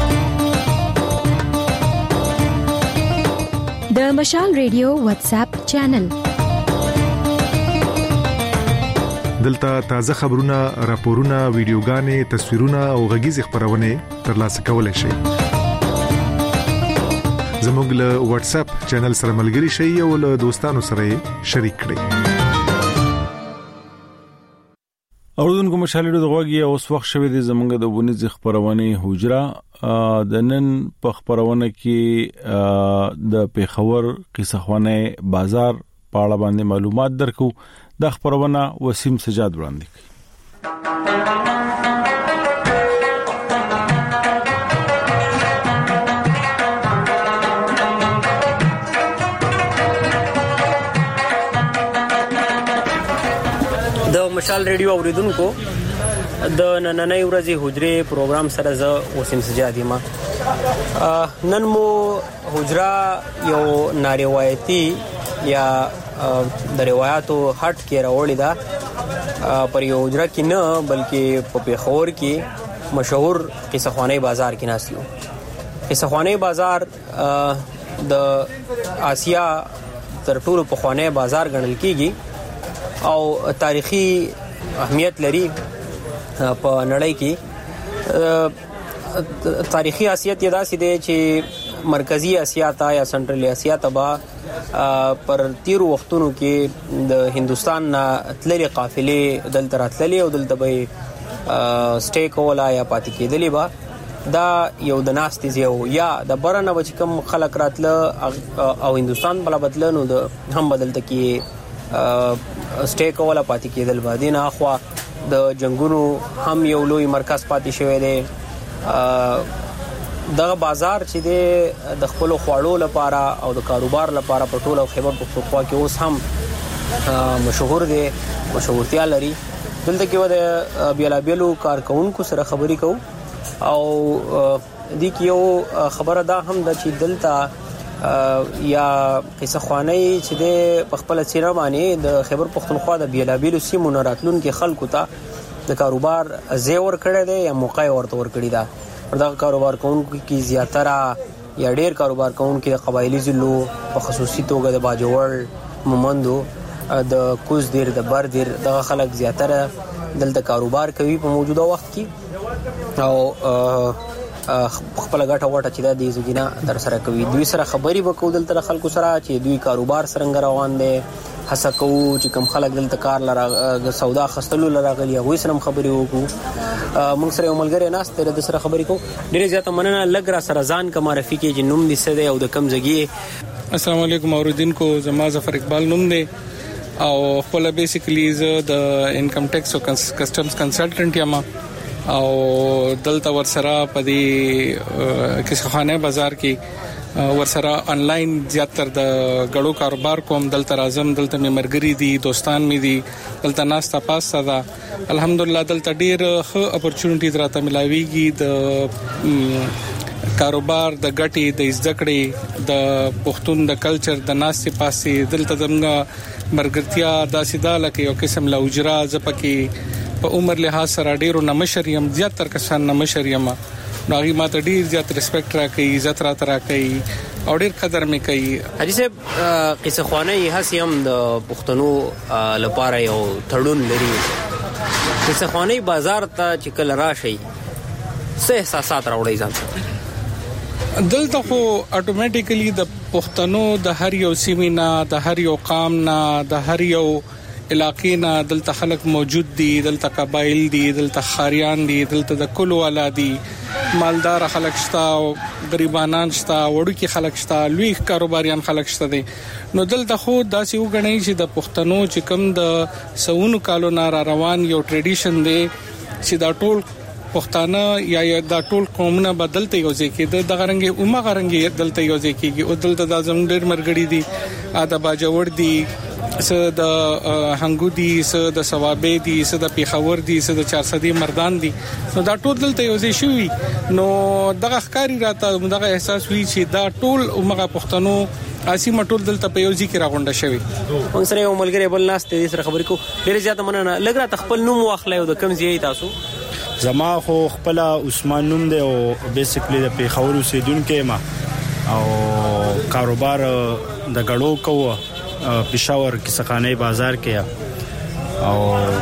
د مشال ریډیو واتس اپ چینل دلته تازه خبرونه، راپورونه، ویډیوګانې، تصویرونه او غږیز خبرونه ترلاسه کولای شئ. زموږ له واتس اپ چینل سره ملګري شئ او له دوستانو سره شریک کړئ. اوردونکو مشالې د غوږی اوس وخت شوه د زمونږ د ونیز خبرونه حجره د نن په خبرونه کې د پیښور قصخونه بازار په اړه باندې معلومات درکو. د خبرونه وسیم سجاد وړاندې کړي. مشال ریډیو اوریدونکو د نننۍ ورځې حجره پروګرام سره زه وسیم سجادي ما نن مو حجره یو ناروایتي یا د روایتو هټ کې راوړی دا پر یو حجره کې نه بلکې په پیښور کې مشهور قصه خوانی بازار کې ناسیو. قصه خوانی بازار د آسیا تر ټولو پخوانی بازار ګڼل کیږي او تاریخي اهمیت لري په نړۍ کې. تاریخي حیثیت یې داسې دی چې مرکزی آسیا ته یا سنټرل آسیا ته به پر تیرو وختونو کې د هندستان نه تللې قافلې دلته راتللې او دلته به سټې کوله یا پاتې کېدلې به. دا یو د ناستې ځای و یا د بره نه به چې کوم خلک راتله او هندوستان بله بدله نو د هم به دلته کې سټې کوله پاتې کېدل به. دې نه اخوا د جنګونو هم یو لوی مرکز پاتې شوی دی. دغه بازار چې دی د خپلو خواړو لپاره او د کاروبار لپاره په ټوله خیبر پختونخوا کې اوس هم مشهور دی، مشهورتیا لري. دلته کې د بیلابیلو کارکونکو سره خبرې کوو او دې کې یو خبره دا هم ده چې دلته یا قصه خوانی چې د خپل سیره باندې د خیبر پختونخوا د بیلابیلو سیمو نه راتلونکو خلکو ته د کاروبار ځای ورکړی دی یا موقع ورته ورکړی ده. دغه کاروبار کوونکو کې زیاتره یا ډیر کاروبار کوونکو د قبایلی ضلعو په خصوصي توګه د باجوړ، مومندو، د کوز دیر، د بر دیر دغه خلک زیاتره دلته کاروبار کوي په موجوده وخت کې او خپل غټه وټه چې د دې زګینا در سره کوي. دوی سره خبري وکړو دلته خلکو سره چې دوی کاروبار څنګه روان دي، هڅه کوو چې کوم خلک دلته کار لره د سودا خستلو لراغلي هغه سره خبري وکړو. موږ سره یو ملګری ناست دی د سره خبري کوو. ډیره زیاته مننه. لګ را سره ځان کا معرفي کې چې نوم دې څه دی او د کم ځای. السلام علیکم اوریدونکو، زما ظفر اقبال نوم دی او خپل بیسیکلی زه د انکم ټیکس او کسٹمز کنسلټنټ یم او دلته ورسره په دې کیسه خانه بازار کې ورسره انلاین زیاتره د غړو کاروبار کوم. دلته راځم، دلته مې مرګري دي، دوستان مې دي، دلته ناستا پاسه ده. الحمدلله دلته ډیر ښه اپورچونټیز راته ملاويږي د کاروبار، د ګټي، د زدکړې، د پښتون د کلچر، د ناسې پاسې. دلته زموږ مرګرتیا داسې ده لکه یو قسم لا اجرا زپکه په عمر لحاظ سره ډیرو نمشر یم، زیاتره کسان نمشر یم. ناغي ماته ډیر زیات ریسپیکټ راکړي، عزت راته راکړي او ډیر قدر مې کوي. حاجی صاحب قصه خوانی هسي هم د پښتنو لپاره یو تړون لري. قصه خوانی بازار ته چې کله راشي څه احساسات راوړي ځان سره؟ دلته خو اتوماتیکلی د پښتنو د هر یو سیمه، د هر یو قام نه، د هر یو علاقې نه دلته خلک موجود دي. دلته قبایل دي، دلته خاریان دي، دلته د کلو والا دي، مالدار خلک شته، غریبانان شته، وړوکی خلک شته، لوی کاروباریان خلک شته دي. نو دلته خو داسې وګڼي چې د پښتنو چې کوم د سونو کالو نه را روان یو ټریډیشن دی چې دا ټول پښتانه یا دا ټول قومونه بدلته یو ځکه د غرنګي اومه غرنګي دلته یو ځکه او دلته د زموږ ډېر مرګړي دي، اده باجوړ دي، څه د هنګو دي، څه د ثوابې دي، څه د پیښور دي، څه د چارسدي مردان دي. نو دا ټول دلته یو ځای شوی. نو دغه ښکاری راته دغه احساس وی چې دا ټول اومه پښتنو اسی مټول دلته په یو ځای کې راغونډه شوی. موږ سره یو ملګری بل ناس ته سره خبرې کو. ډېر زیاته مننه. لګ را خپل نوم واخلې او د کم ځای تاسو؟ زما خو خپل عثمان نوم دی او بیسیکلی د پیښور اوسیدونکو ما او کاروبار د غړو کوه پېښور کې سقانه بازار کې او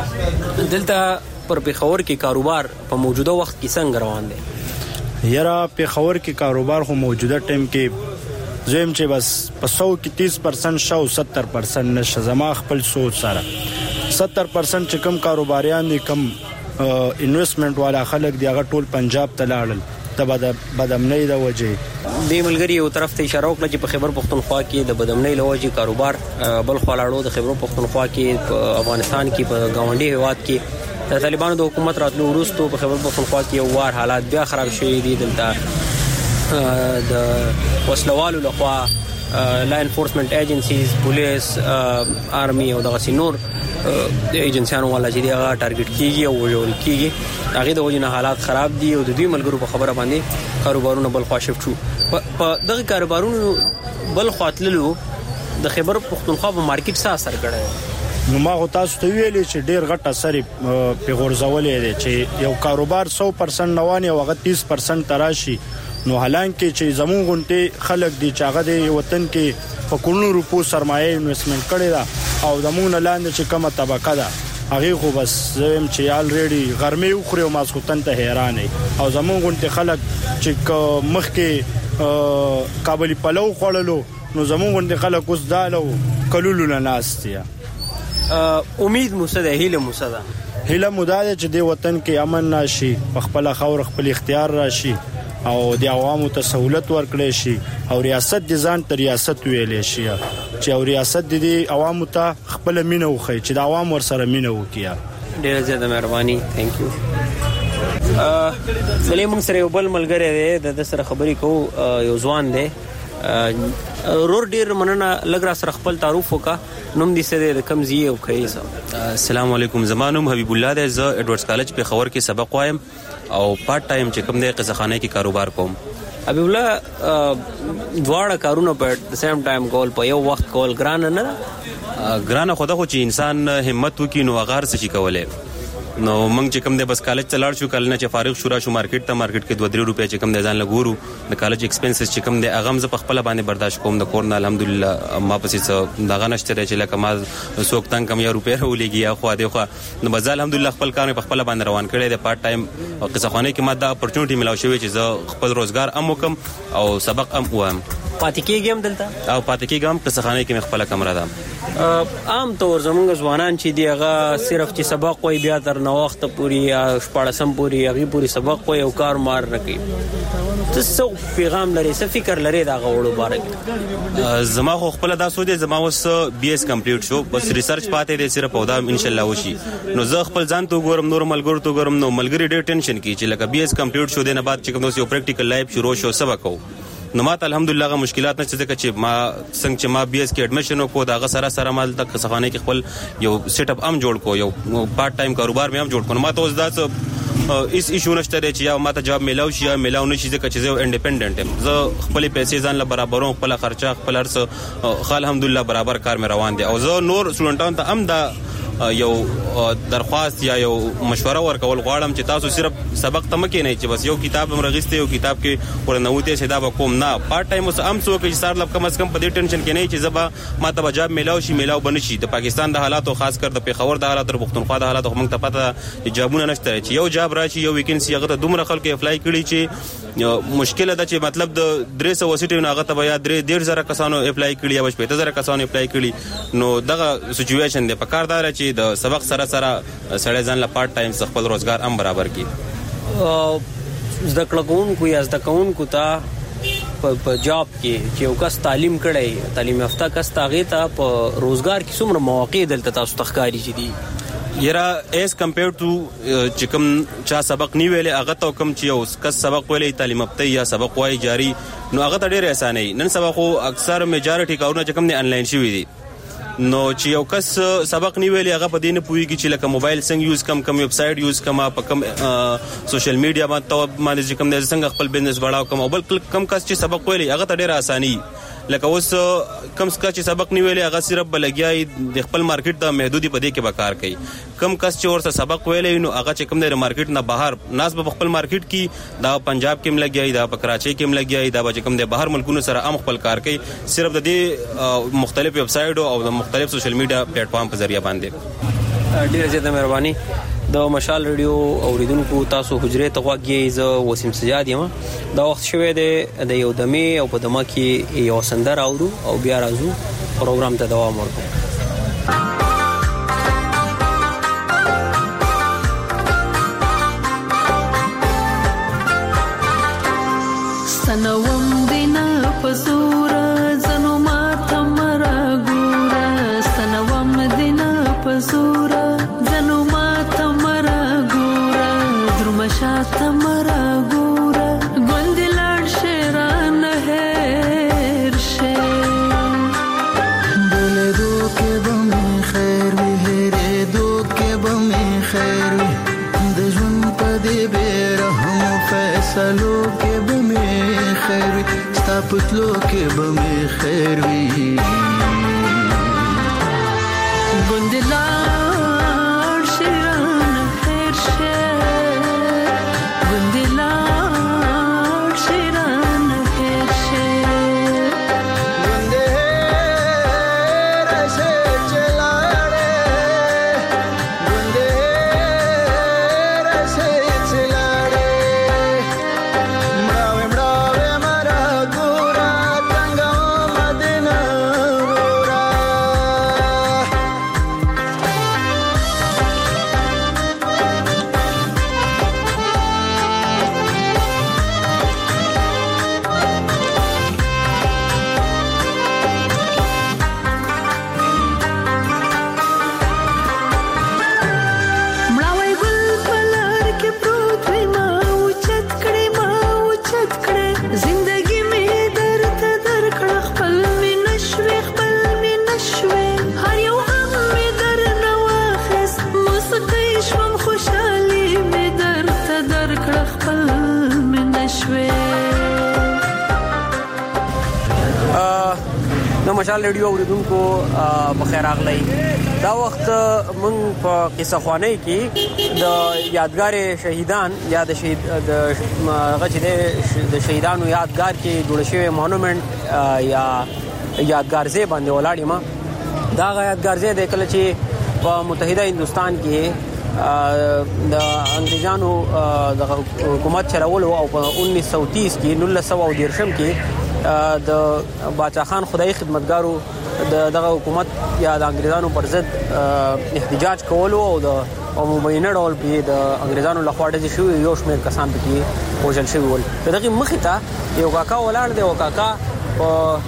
دلته پر پیښور کې کاروبار په موجوده وخت کې څنګه روان دی؟ یاره پیښور کې کاروبار خو موجوده ټیم کې زم چې بس په سو کې تیس پرسنټ شو ستر پرسنټ نشه. زما خپل سوچ سره ستر پرسنټ چې کم کاروباریان دي، کم انویسټمنٹ والا خلک دی، هغه ټول پنجاب ته لاړل ته بدامنۍ د وجې. د ملګری یو طرف ته اشاره وکړه چې په خیبر پختونخوا کې د بدامنۍ له وجې کاروبار بل خلاړو د خیبر پختونخوا کې په افغانستان کې په گاونډي هیواد کې د طالبانو د حکومت راتلو وروسته په خیبر پختونخوا کې یو وار حالات بیا خراب شوي دي. دلته د وسلوالو لخوا لا انفورسمنت ایجنسیز، پولیس، آرمی او دغه نور د ایجنسیانو والا چې هغه ټارګټ کیږي او وژل کیږي. هغه د وجنه حالات خراب دي او د دوی ملګرو په خبره باندې کاروبارونه بل خوا شفت شو. په دغه کاروبارونو بل خاطللو د خیبر پختونخوا په مارکیټ څه اثر کړی؟ نو ما غو تاسو ته ویلې چې ډیر غټ اثر په غورځولې دي چې یو کاروبار سو پرسنټ نواني او هغه تیس پرسنټ تراشي. نو حالانکه چې زمون غونټه خلک دي چې هغه د وطن کې په کورونو روپو سرمایه انویسټمنټ کړي دا او زمون لاندې چې کومه طبقه ده هغه خو بس زم چې الریډي غرمه وخوري او ماسختن ته حیران او زمون غونټه خلک چې مخ کې کابلی پلو خوړلو نو زمون غونډه خلک اوس دالو کلولو نه ناستیا. امید موسده هیله موسده هیله موده چې د وطن کې امن راشي، خپل خاور خپل اختیار راشي او د عوامو ته سہولت ورکړي شي او ریاست د ځان ته ریاست ویلې شي چې او ریاست د عوامو ته خپل مینه وخی چې د عوام ور سره مینه وکیا. ډیره زیاته مهرباني. ثانک یو. ا زلیم سره یو بل ملګری دی د سره خبرې کو یو ځوان دی رور ډیر مننه لګرا سره خپل تعارف وکا. نوم دې څه د کم زی او کیسه؟ السلام علیکم. زمانوم حبیب الله دی. زه ایډورډز کالج په خور کې سبق وایم او پارت ټایم چې کوم دی قزاخانه کې کاروبار کوم. حبیب الله دواړه کارونه په د سیم ټایم کول په یو وخت کول ګران نه ګران خو دا خو چې انسان همت وکي نو هغه څه شي کولای. نو موږ چې کوم د بس کالج ته لاړ شو کله نه چې فارغ شو را شو مارکیټ ته مارکیټ کې دوه درې روپیا چې کوم د ځان لګورو د کالج ایکسپنسز چې کوم د اغم ز په خپل باندې برداشت کوم د کورن الحمدلله ما پسې څه دغه نشته چې لکه ما سوک تنګ کم یا روپیا ولېږي خو د خو نو بازار الحمدلله خپل کار په خپل باندې روان کړی د پارت ټایم قصخانه کې ما د اپورتونټی ملاو شوی چې زه خپل روزګار ام وکم او سبق ام وایم. پاتې کېږم دلته او پاتې کېږم قصخانه کې خپل کمره ده. عام طور زمونږ ځوانان چې دی هغه صرف چې سبق وای بیا تر نو وخت پوری شپاړسم پوری هغه پوری سبق وای او کار مار نه کوي. تاسو پیغام لري څه فکر لري دا غوړو بارک؟ زما خو خپل دا سوچ زما اوس بي اس کمپلیټ شو بس ریسرچ پاتې دي صرف او دا ان شاء الله وشي. نو زه خپل ځان ته ګورم نور ملګرو ته ګورم نو ملګری ډېر ټینشن کی چې لکه بي اس کمپلیټ شو دنه بعد چې کوم یو پریکټیکل لایف شروع شو سبق کو نو ماته الحمدلله غو مشکلات نه څه چې ما څنګه چې ما بي اس کې اډمیشن وکړو دا غ سره سره مال تک څخه کې خپل یو سیټ اپ ام جوړ کو یو پارت ټایم کاروبار مې هم جوړ کو. ماته اوس دا څه اس ایشو نشته چې یا ماته جاب میلاو شي یا میلاو نشي ځکه چې زه انډیپندنت یم. زه خپل پیسې ځان له برابرون خپل خرچه خپل ارڅ خال الحمدلله برابر کار مې روان دي او زه نور سټوډنټانو ته هم دا یو درخواست یا یو مشوره ورکول غواړم چې تاسو صرف سبق تم کې نه چې بس یو کتاب هم رغسته یو کتاب کې ورنوته شي دا کوم نه پارت ټایم اوس هم څو کې سار لب کم از کم په دې ټینشن کې نه چې زبا ماته جاب میلاو شي میلاو بنشي. د پاکستان د حالات او خاص کر د پیښور د حالات او پختونخوا د حالات موږ ته پته چې جابونه نشته چې یو جاب راشي یو ویکنسي هغه ته دومره خلک اپلای کړي چې مشکل ده چې مطلب د درې سوه سیټ نه هغه ته یا درې ډیر زره کسانو اپلای کړي یا پنځه زره کسانو اپلای کړي. نو دغه سچويشن دی په کار دار چې د سبق سره سره سړی ځان له پارت ټایم خپل روزګار هم برابر کړي. زده کړونکو یا زده کونکو ته په جاب کې چې یو کس تعلیم کړی تعلیم یافته کس تاغه ته په روزګار کې څومره مواقع دلته تاسو تخکاری چې دي یرا ایز کمپیر ټو چې کوم چا سبق نی ویلې هغه ته کوم چې اوس کس سبق ویلې تعلیم یافته یا سبق وای جاری نو هغه ته ډېر اسانه نن سبق خو اکثر میجارټي کارونه چې کوم نه انلاین شوی دي. نو چې یو کس سبق نی ویلې هغه په دې نه پويږي چې لکه موبایل څنګه یوز کم کم ویب سټ یوز کم په کم سوشل میډیا باندې باندې کوم نه څنګه خپل بزنس بڑھاو کم او بل کم کس چې سبق ویلې هغه ته ډېر اساني لکه اوس کم څه چې سبق نی ویلې هغه صرف بلګیای د خپل مارکیټ د محدودي په دې کې وکړ کوي. کم کس چې ورته سبق ویلې نو هغه چې کوم د مارکیټ نه بهر ناس په خپل مارکیټ کې دا پنجاب کې ملګیای دا په کراچۍ کې ملګیای دا چې کوم د بهر ملکونو سره هم خپل کار کوي صرف د دې مختلف ویب سټ او د مختلف سوشل میډیا پلیټ فارم په ذریعہ باندې. ډیره زیاته مهرباني. د مشال ریډیو اوریدونکو تاسو حجره ته واګي ز وسیم سجاد یم. دا وخت شوه د یو دمه او په دمه کې یو سندر اورو او بیا راځو پروګرام ته دوام ورکړو. سنوم دینا پزور زنو ماته مرا ګور سنوم دینا پزور زنو ماته مرا دې به رحم فیصلو کې به مې خیر وي ستا پتلو کې به مې خیر وي ګوندلار شیران خیر شه ګوندلار شیران خیر شه ګوندې راشه چلاړې ګوندې راشه چلاړې مړاوې مړاوې مرا ګورا څنګه مدینه ګورا مړاوی ګل په لار کې پروت وي ما اوچت کړې ما اوچت کړې زندګي مې درته درکړه خپل مې نشوې خپل مې نشوې هر یو غم مې درنه واخیست موسیقۍ شوم خوشحالي مې درته درکړه خپل مې نشوې نو مشال ریډیو اوریدونکو په خیر راغلی دا وخت مونږ په قصه خوانی کې د یادګار شهیدان یا د شهید د هغه چې د شهیدانو یادګار کې جوړ شوی مونومنت یا یادګار ځای باندې ولاړ ما دا یادګار ځای د کله چې په متحده هندستان کې د انګریزانو د حکومت چلول او په انیس سو تیس کې نولس سو دیرشم کې د باچا خان خدای خدمتګارو دغه حکومت یا د انګریزانو پر ضد احتجاج کولو او د مبینه ډول په د انګریزانو لخوا د شو یو شمېر کسان پکې وژل شوي ول دغه مخې ته یو کاکا ولاړ دی او کاکا په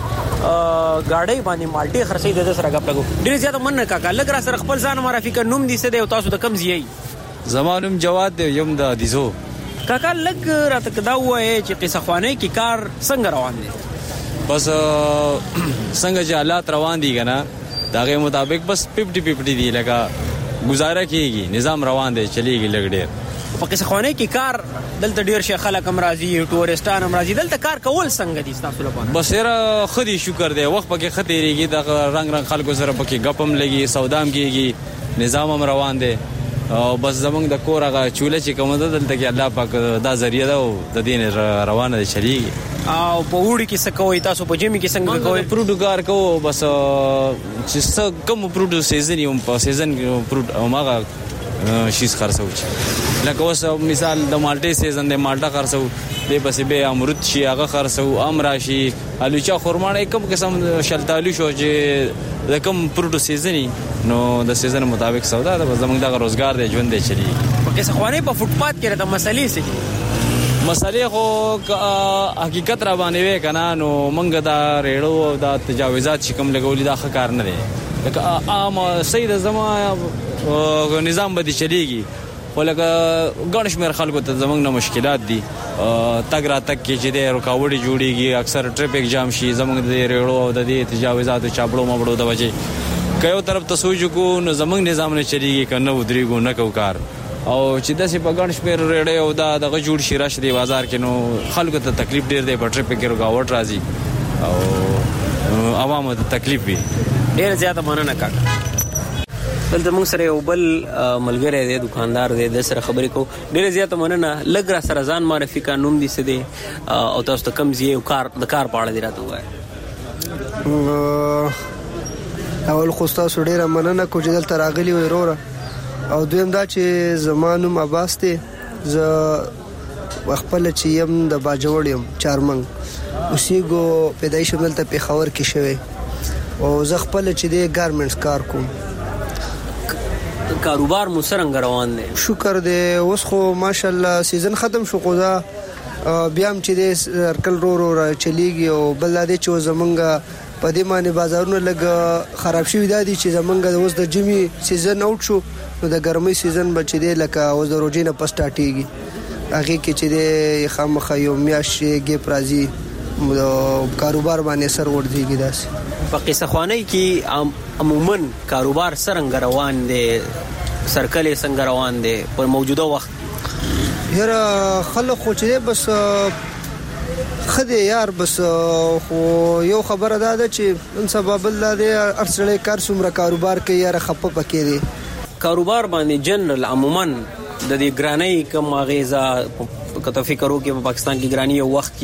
گاډي باندې مالټي خرڅې د سره غپ لګو ډیر زیات من کاکا لګ را سره خپل ځان معرفي ک نوم دي څه دی او تاسو د کم زیي زمانوم جواد دی یم د دیزو کاکا لګ راته کدا وای چې قصه خوانی کې کار څنګه روان دي بس څنګه چې حالات روان دي کنه داغه مطابق بس پچپن پچپن دی لگا گزاره کیږي نظام روان دی چلیږي لګ ډیر په قصه خوانی کې کار دلته ډیر شي خلک هم راځي ټورستان هم راځي دلته کار کول څنګه دي تاسو لپاره بس را خدي شکر دی وخت پکې خطرېږي د رنگ رنگ خلکو سره پکې غپم لګي سودام کیږي نظام هم روان دی او بس زمونږ د کور هغه چوله چې کوم ده دلته کې الله پاک دا ذریعہ ده او د دین روانه دي چلیږي او په وړي کې څه کوي تاسو په جمی کې څنګه کوي پروډوګار کوو بس چې څه کوم پروډو سیزن یو په سیزن پروډ او ماغه شیز خرڅو لکه اوس مثال د مالټي سیزن د مالټا خرڅو د پسې به امرود شي هغه خرڅو امرا شي الوچا خورمانه کوم قسم شلتالو شو چې د کوم پروډو سیزن نو د سیزن مطابق سودا د زمونږ د روزګار دی ژوند دی چلی په کیسه خوانې په فوټپات کې د مسلې سي مسلې خو حقیقت را باندې وې کنه نو مونږ دا ریړو او دا تجاوزات چې کوم لګولې دا ښه کار نه دی لکه عام سید زما نظام به دي چلیږي ولکه ګڼ شمېر خلکو ته زمونږ نه مشکلات دي تګ را تک کې چې د رکاوټي جوړیږي اکثر ټریفیک جام شي زمونږ د ریړو او د دې تجاوزاتو چاپړو مبړو د وجې کيو طرف ته سوچو کو نو زمونږ نظام نه چلیږي کنه ودرېګو نه کو کار او چې داسې په ګڼ شمېر ریړې او دا دغه جوړ شي راشي د بازار کې نو خلکو ته تکلیف ډیر دی په ټریفیک کې رکاوټ راځي او عوامو ته تکلیف وي ډیر زیاته مننه کاکا دلته موږ سره یو بل ملګری دی دکاندار دی د سره خبرې کو ډیر زیاته مننه لګ را سره ځان معرفي کا نوم دي څه دی او تاسو ته کم زیه کار د کار پاړه دی راته وای اول خو تاسو ډیر مننه کو چې دلته راغلی وي وروره او دویم دا چې زمانوم عباس دی ز خپل چې يم د باجوړ يم چارمنګ اوسېګو پیدایش دلته په خبر کې شوی او زه خپل چې دی ګارمنټس کار کوم کاروبار مو څنګه روان دی شکر دی اوس خو ماشاءالله سیزن ختم شو خو دا بیا هم چې دی سرکل رو رو چلیږي او بل دې چې زمونږه په دې باندې بازارونه لګ خراب شوی دي چې زمونږ اوس د جمی سیزن اوټ شو نو د ګرمۍ سیزن بچ دی لکه اوس د روجینه پسټاټیږي هغه کې چې دی خامخ یو میاشتې ګپ راځي کاروبار باندې سر ورځيږي داسې په قصه خوانی کې عموما کاروبار څنګه روان دی سرکل څنګه روان دی په موجوده وخت یاره خلک خو چې بس خدای یار بس خو یو خبره ده چې ان سبب الله دې ارسله کار څومره کاروبار کوي یاره خپه پکې دي کاروبار باندې جنرال عموما د دې ګرانی کم غیزه کته فکرو کې په پاکستان کې ګرانی یو وخت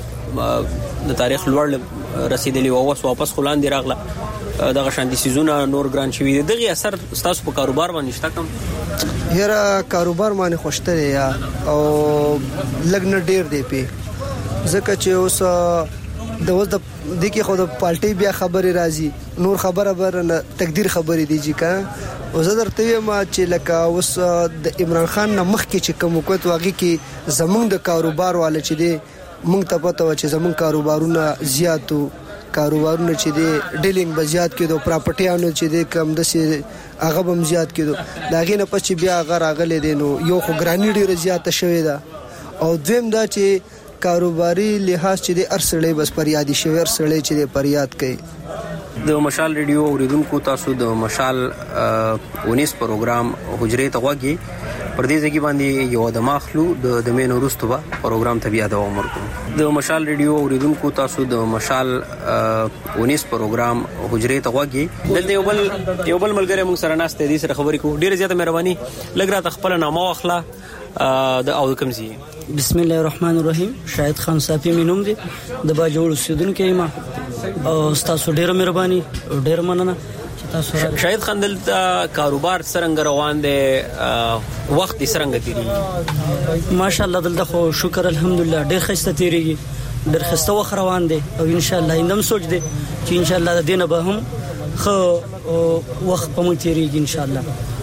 کې د تاریخ لوړ رسیدلی او واپس خلان دی راغله دغه شانتي سيزونه نور ګران شوی دغه اثر تاسو په کاروبار باندې شته کوم یاره کاروبار باندې خوشته دی او لګن ډیر دی په ځکه چې اوس د اوس د دغه خو د پالټي بیا خبره راځي نور خبره بر تقدیر خبره دیږي کا او زه درته ما چې لکه اوس د عمران خان نه مخ کې چې کوم وخت واغی کې زمونږ د کاروبار والے چې دی مونږ ته پته و چې زمونږ کاروبارونه زیاتو کاروبارونه چې دی ډیلینګ به زیات کېدو پراپرټیانو چې دی کم د سي هغه به زیات کېدو دا غینه پچ بیا هغه راغله دي نو یو خو ګرانی ډیره زیاته شوې ده او دویم دا چې کاروباري لحاظ چې د ارسړې بس پر یادي شوی ارسړې چې د پر یاد کوي د مشال ریډیو اوریدونکو تاسو د مشال اونیس پروګرام حجرې ته وګي پر دې ځکه باندې یو د ماخلو د د مینو رستوبه پروګرام ته بیا د عمر کو د مشال ریډیو اوریدونکو تاسو د مشال اونیس پروګرام حجرې ته وګي دلته یو بل یو بل ملګری موږ سره ناشته دي سره خبرې کو ډیره زیاته مهرباني لګرا تخپل نامه واخلا د او کوم زی بسم الله الرحمن الرحیم شاهد خان صافی مینوم دي د باجوړ اوسیدونکو ما او تاسو ډیره مهرباني ډیره مننه شاهد خان دل کاروبار څنګه روان دي وخت څنګه تیری ماشاءالله دلته خو شکر الحمدلله ډیر خسته تیریږي ډیر خسته وخت روان دي او ان شاء الله اندم سوچ دي چې ان شاء الله د دینه به هم خو وخت په مو تیریږي ان شاء الله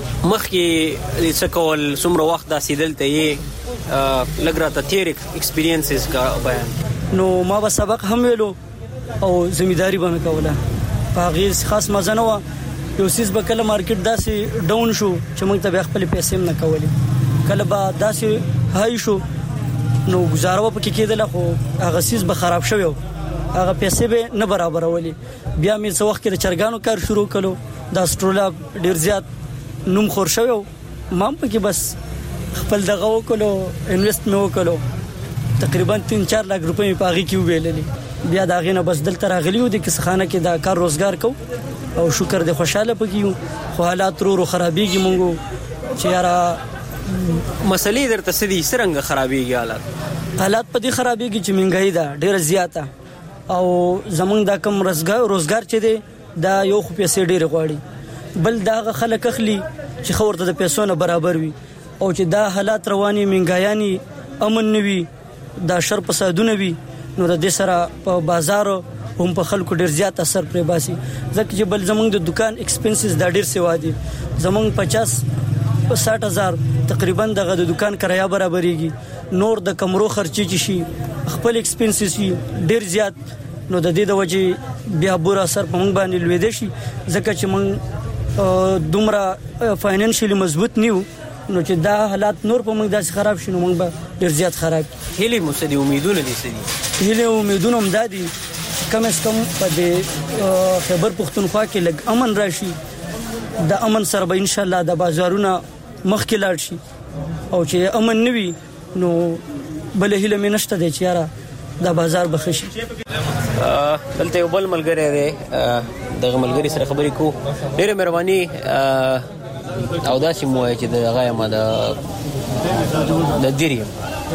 مخکې څه کول څومره وخت دا سیدل ته یې لګرا ته تیر ایکسپیرینسز کا بیان نو ما به سبق هم ویلو او ځمېداري باندې کوله پاغیز خاص مزه نه و یو سیس به کله مارکیټ داسې ډاون شو چې موږ ته خپل پیسې هم نه کولې کله به داسې هاي شو نو گزاره په کې کېدل خو هغه سیس به خراب شوی هغه پیسې به نه برابرولې بیا مې څو وخت کې د چرګانو کار شروع کړو دا سټرولا ډیر زیات نوم خور شوی ما په کې بس خپل دغه وکړو انویست مې وکړو تقریبا تین چار لک روپۍ په هغه کې ویلې بیا دا غینه بس دلته راغلیو د کسخانه کې دا کار روزګار کو او شکر دې خوشاله پکې خو حالات ورو خرابېږي مونږ چې یاره مسلې درته سدي څنګه خرابېږي حالات حالات په دې خرابېږي چې منګای ده ډیره زیاته او زمونږ دا کم روزګار روزګار چې دی دا یو خو پیسې ډیره غواړي بل دا خلک اخلي چې خورته د پیسو نه برابر وي او چې دا حالات رواني منګایاني امن نوي دا شر فسادونه وي نو د دې سره په بازار هم په خلکو ډیر زیات اثر پرې باسي ځکه چې بل زمونږ د دکان ایکسپنسز دا ډیر سیوا دي زمونږ پچاس ساठ هزار تقریبا دغه د دکان کرایه برابرېږي نور د کمرو خرچي چي شي خپل ایکسپنسز شي ډیر زیات نو د دې د وجې بیا بور اثر په موږ باندې لوي دي شي ځکه چې موږ دومره فاینانشلی مضبوط نیو نو چې دا حالات نور په موږ داسې خراب شي نو موږ به ډیر زیات خراب هلي مسدي امیدونه دي سدي هلي امیدونه هم دادي کم از کم په دې خبر پښتونخوا کې لګ امن راشي د امن سره به ان شاء الله د بازارونه مخکې لاړ شي او چې امن نوي نو بل هله مې نشته د چیرې د بازار بخشي دلته یو بل ملګری دی دغه ملګری سره خبرې کو ډېر مهرباني او دا چې موای چې دغه ما د د دیریم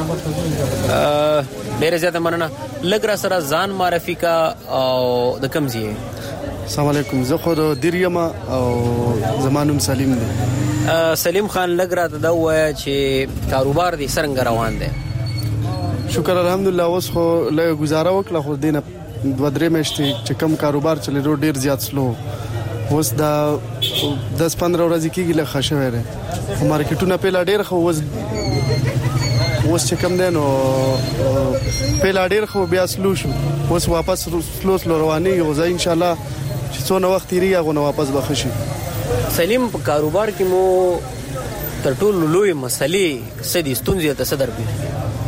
ډېر زیاته مننه لګرا سره ځان معرفي کا او د کمزي السلام علیکم زه خو د دیریم او زمانوم سلیم دی سلیم خان لګرا ته دا وای چې کاروبار دې څنګه روان دی شکر الحمدلله اوس خو له گزاره وکړه خو دینه دوه درې میاشتې چې کم کاروبار چلی رو ډیر زیات سلو اوس دا دس پندرہ ورځې کېږي له خښوي ره مارکیټونه په لا ډیر خو اوس اوس چې کم دینو په لا ډیر خو بیا سلو شو اوس واپس سلو سلو رواني یو ځای ان شاء الله چې څونه وخت یې غو نو واپس بخشي سلیم په کاروبار کې مو تر ټولو لوی مسلې سدي ستونزې ته صدر بي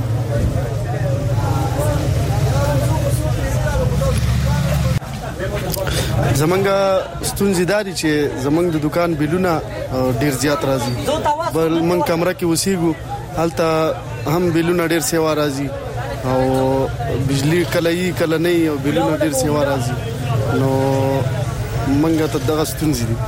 زمونږ ستونزې داري چې زمونږ د دکان بیلونه ډیر زیات راځي بل من کمره کې وسیګو حالته هم بیلونه ډیر سیوا راځي او بجلی کله یې کله نه او بیلونه ډیر سیوا راځي نو منګه ته دغه ستونزې دي.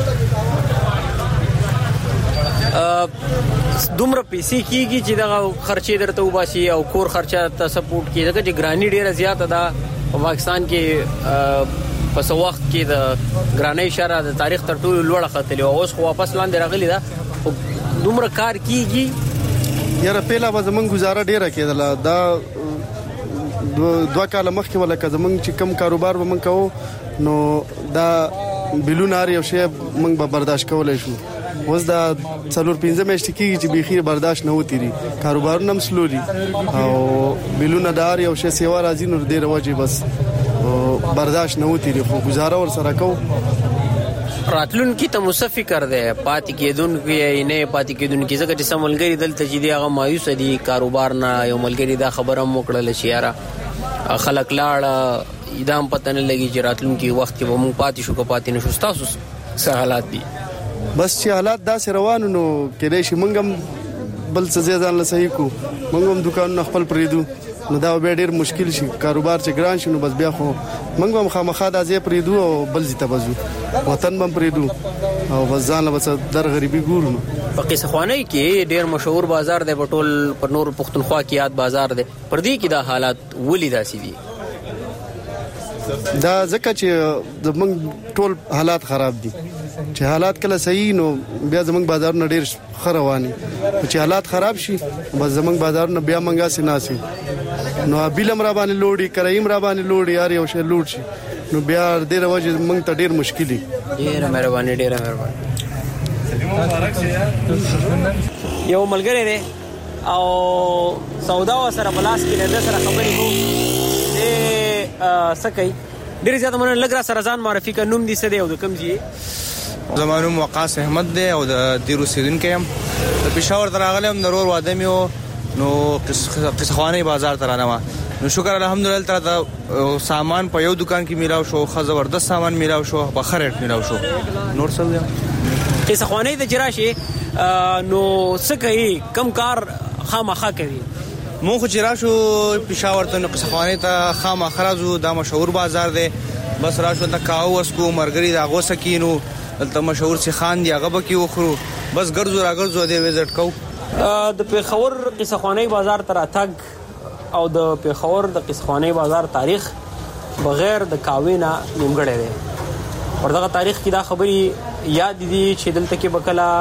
دومره پیسې کیږي چې دغه خرچې درته وباسي او کور خرچه ته سپورټ کیږي ځکه چې ګرانی ډیره زیاته ده په پاکستان کې. په څو وخت کې د ګرانی شرح د تاریخ تر ټولو لوړه ختلې او اوس خو واپس لاندې راغلی ده. دومره کار کیږي یاره پیله به زمونږ گزاره ډیره کېدله. دا دوه کاله مخکې ولکه زمونږ چې کم کاروبار به مونږ کوو نو دا بیلونه هر یو شی مونږ به برداشت کولی شو. اوس دا څلور پنځه میاشتې کېږي چې بیخي برداشت نه وتیري. کاروبارونه هم سلو دي او بیلونه د هر یو شی سیوا راځي نو ډېره وجې بس برداشت نه وتیري خو گزاره ورسره کوو. راتلونکي ته مو څه فکر دی پاتې کېدونکي یا نه پاتې کېدونکي ځکه چې څه ملګري دلته چې دي هغه مایوسه دي کاروبار نه. یو ملګري دا خبره هم وکړله چې یاره خلک لاړه دا هم پته نه لګي چې راتلونکي وخت کې به موږ پاتې شو که پاتې نه شو. ستاسو څه حالات دي؟ بس چې حالات داسې روانو نو کېدای شي موږ هم بل څه ځای ځان له صحیح کړو. موږ هم دوکانونه خپل پرېږدو نو دا بیا ډېر مشکل شي. کاروبار چې ګران شي نو بس بیا خو موږ هم خامخا دا ځای پرېږدو او بل ځای ته به ځو. وطن به هم پرېږدو او بس ځان له بس در غریبي ګورو. په قیصه خوانۍ کې ډېر مشهور بازار دی په ټول په نور پښتونخوا کې یاد بازار دی. پر دې کې دا حالات ولې داسې دي؟ دا ځکه چې زمونږ ټول حالات خراب دي. چې حالات کله صحیح نو بیا زمونږ بازارونه ډېر ښه رواني. چې حالات خراب شي بس زمونږ بازارونه بیا منګاسې ناسي نو بیل هم را باندې لوړي کرایم را باندې لوړي هر یو شی لوړ شي نو بیا ډېره وجه موږ ته ډېر مشکل دي. ډېره مهرباني ډېره مهرباني. یو ملګری دی او سودا سره بلاس کې د سره خبرې کوو څه کوي. ډېر زیاته مننه. لږ را سره ځان معرفي کړه. نوم دې څه دی او د کوم ځای؟ زما نوم وقاص احمد دی او د دیر اوسېدونکی یم. د پېښور ته راغلی یم. د رور واده مې و نو قیصه خوانۍ بازار ته رانه وه نو شکر الحمدلله تعالی د سامان په یو دکان کې میلاو شو. ښه زبردست سامان میلاو شو. په ښه ریټ میلاو شو. نور څه ویم؟ قیصه خوانۍ ته چې راشي نو څه کوي؟ کم کار خامخا کوي؟ مونږ خو چې راشو پېښور ته نو قیصه خوانۍ ته خامخا راځو. دا مشهور بازار دی. بس راشو ته کاهو وسکو ملګري د هغو څه کینو. دلته مشهور سیخان دي هغه به کې وخورو. بس ګرځو راګرځو دې وزټ کوو. د پېښور قیصه خوانۍ بازار ته راتګ او د پېښور د قیصه خوانۍ بازار تاریخ بغیر د کاوې نه نیمګړی دی. پر دغه تاریخ کې دا خبرې یاد دي چې دلته کې به کله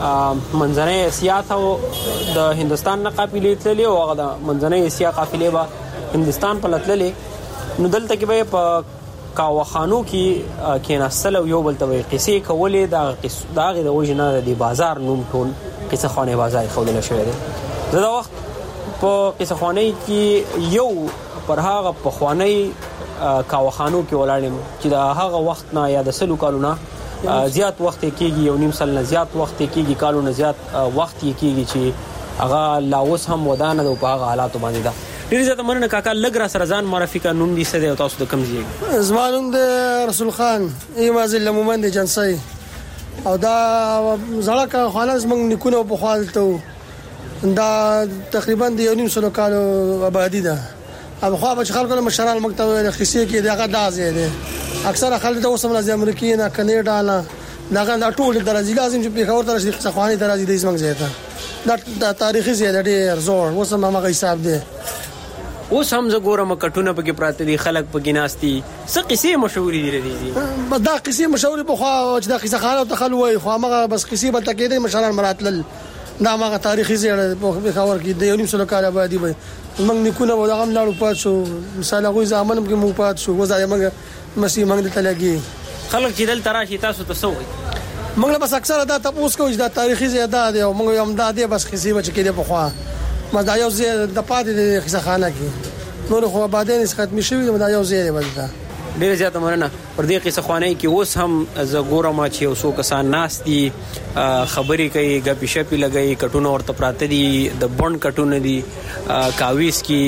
منځنۍ اسیا ته د هندوستان نه قافلې تللې او هغه د منځنۍ اسیا قافلې به هندوستان په تللې نو دلته کې به په کاوخانو کې کېناستل او یو بل ته قصې کولې. د هغې د وجې نه د بازار نوم ټول قیصه خوانۍ بازار ښودلی شوی دی. زه دا وخت په قیصه خوانۍ کې یو پر هغه پخوانۍ کاوخانو کې ولاړ یم چې د هغه وخت نه یا د سلو کالو نه زیات وخت یې کېږي. یو نیم سل نه زیات وخت یې کېږي. کالو نه زیات وخت یې کېږي چې هغه لا اوس هم ودانه ده او په هغه حالاتو باندې ده. ډېر زیاته مننه کاکا. لږ را سره ځان معرفي کړه. نوم دې څه دی او تاسو د کوم ځای؟ زما نوم د رسول خان ایما ضلع مومند جنسۍ او دا زړه کارخانه زموږ نیکونه پخوا دلته وو. دا تقریبا د یو نیم سلو کالو آبادي ده. او خو به خلکو له مشران مکتب خصي کې دغه دازې ده. اکثره خلک د اوسم راځي امریکا نه کینیډا نه دغه ټول درځي. لازم چې په خبر درځي قیصه خوانۍ درځي د زمنګ زیاته دا تاریخي زیاته ډېر زور اوسم هغه حساب ده. اوس هم زه ګورم کټونه پکې پراته دي خلک پکې ناستي. څه قصې مشهورې دي دي؟ بس دا قصې مشهورې په خوا چې دا قصه خانه ته خل وای خو هغه بس قصې به تکې دي مشران مراتل دا هغه تاریخي زیاته په خبر کې د یو نیم سلو کال آبادي به موږ نیکونه و دغه ملاړو پات شو. مثال هغه ځامن کې مو پات شو وځای موږ مسیح موږ ته لګي. خلک چې دل تراشي تاسو ته سوې موږ له بس اکثره دا تاسو کوی دا تاریخي زیاده دی او موږ هم دا دی بس قصې به چې کې په خوا ما دا یو زیاده د پاتې د قصه خانه کې نور خو بعدين ختم شوی دا یو زیاده بلته. ډېر زیاته مننه. پر دې قصه خوانۍ کې اوس هم زه ګورم چې یو څو کسان ناست دي خبرې کوي ګپې شپې لګوي. کټونه ورته پراته دي. د بڼ کټونه دي کاویس کې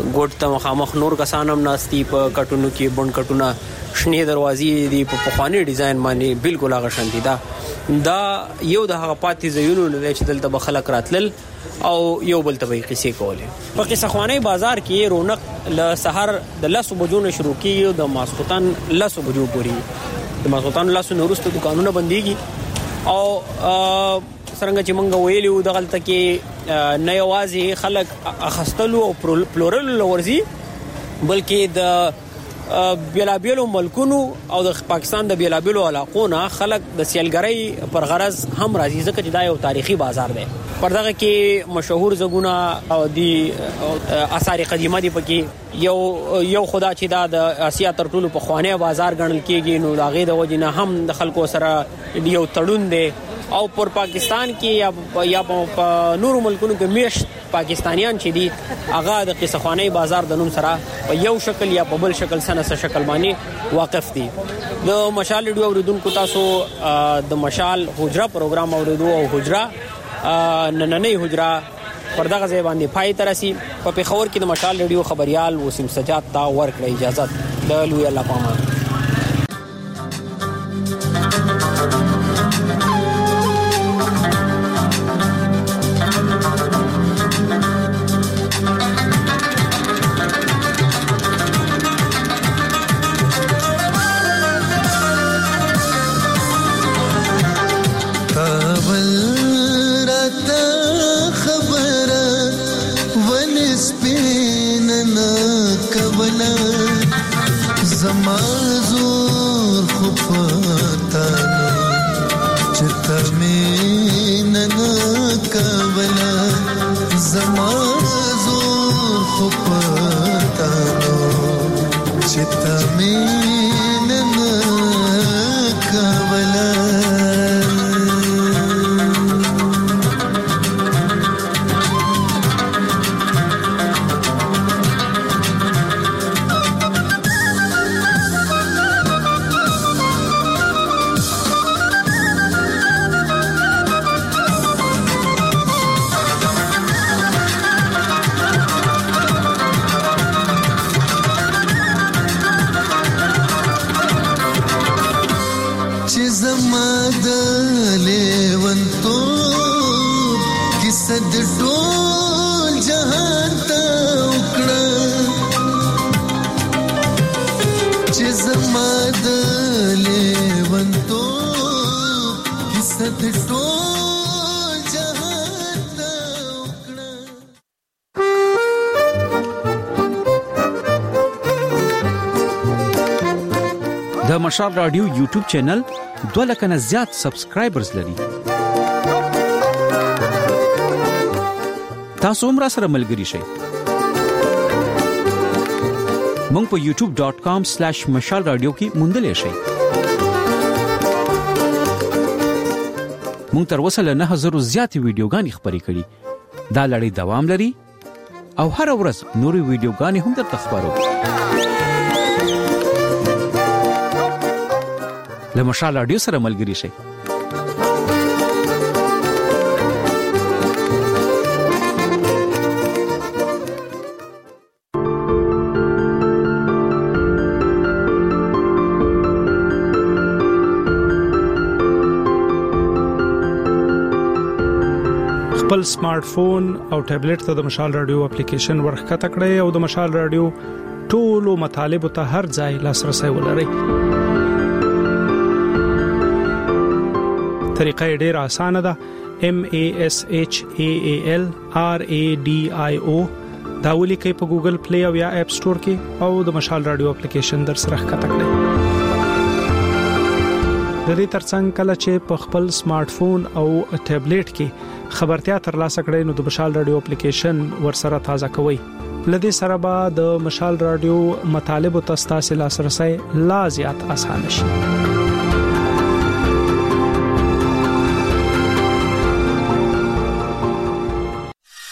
ګوټ ته مخامخ نور کسان هم ناستي په کټونو کې بون کټونه شنه دروازې دی په پخوانی ډیزاین باندې بالکل هغه شانتي دا دا یو د هغه پاتې زینو نه چې دلته بخلک راتلل او یو بل ته به قصې کولې په قصه خوانی بازار کې رونق ل سحر د لسو بجو نه شروع کیږي د ماسختن لسو بجو پورې د ماسختن لسو نورسته دکانونه بنديږي او څنګه چې مونږ ویلو د غلطه کې نه یوازې خلک اخستلو او پلورل لورزي بلکې د بیلابیلو ملکونو او د پاکستان د بیلابیلو علاقونو خلک د سیلګرۍ پر غرض هم راځي ځکه چې دا یو تاریخي بازار دی پر دغه کې مشهور زګونه او دی آثار قدیمه دي پکې یو یو خدا چې دا د اسیا تر ټولو په خوانه بازار ګڼل کېږي نو دا غي د وجنه هم د خلکو سره یو تړون دی او پر پاکستان کې یا یا په نورو ملکونو کې میشت پاکستانیان چې دي هغه د قصه خوانی بازار د نوم سره په یو شکل یا په بل شکل سره سره شکل باندې واقف دي د مشال ریډیو اوریدونکو تاسو د مشال حجره پروګرام اوریدو او حجره نننې حجره پر دغه ځای باندې پای ترسي په پیښور کې د مشال ریډیو خبريال وسیم سجاد تا ورکړه اجازه د لوی الله پامان د مشال رادیو یوټیوب چینل دوه لک نه زیات سبسکرایبرز لري. تاسو هم را سره ملګري شئ. مونږ په یوټیوب ډاٹ کام سلیش مشال رادیو کې موندلې شئ. مونږ تر اوسه له نه هزار زیات ویډیوګانې خبرې کړې. دا لړۍ دوام لري او هر ورځ نوري ویډیوګانې هم درته خبرو. له مشال رادیو سره ملګري شئ. خپل سمارټ فون او ټابلیټ ته د مشال رادیو اپلیکیشن ورخته کړئ او د مشال رادیو ټولو مطالب ته هر ځای لاسرسي ولرئ. طریقه ډیره اسانه ده. M A S H A A L R A D I O دا ولیکئ په ګوګل پلی او یا اپ سٹور کې او د مشال رادیو اپلیکیشن در سره ښکته کړئ. د دې ترڅنګ کله چې په خپل سمارټ فون او ټابلیټ کې خبرتیا ترلاسه کړئ نو د مشال رادیو اپلیکیشن ورسره تازه کوئ. لدې سره به د مشال رادیو مطالب او تاسو لاسرسي لا زیات اسانه شي.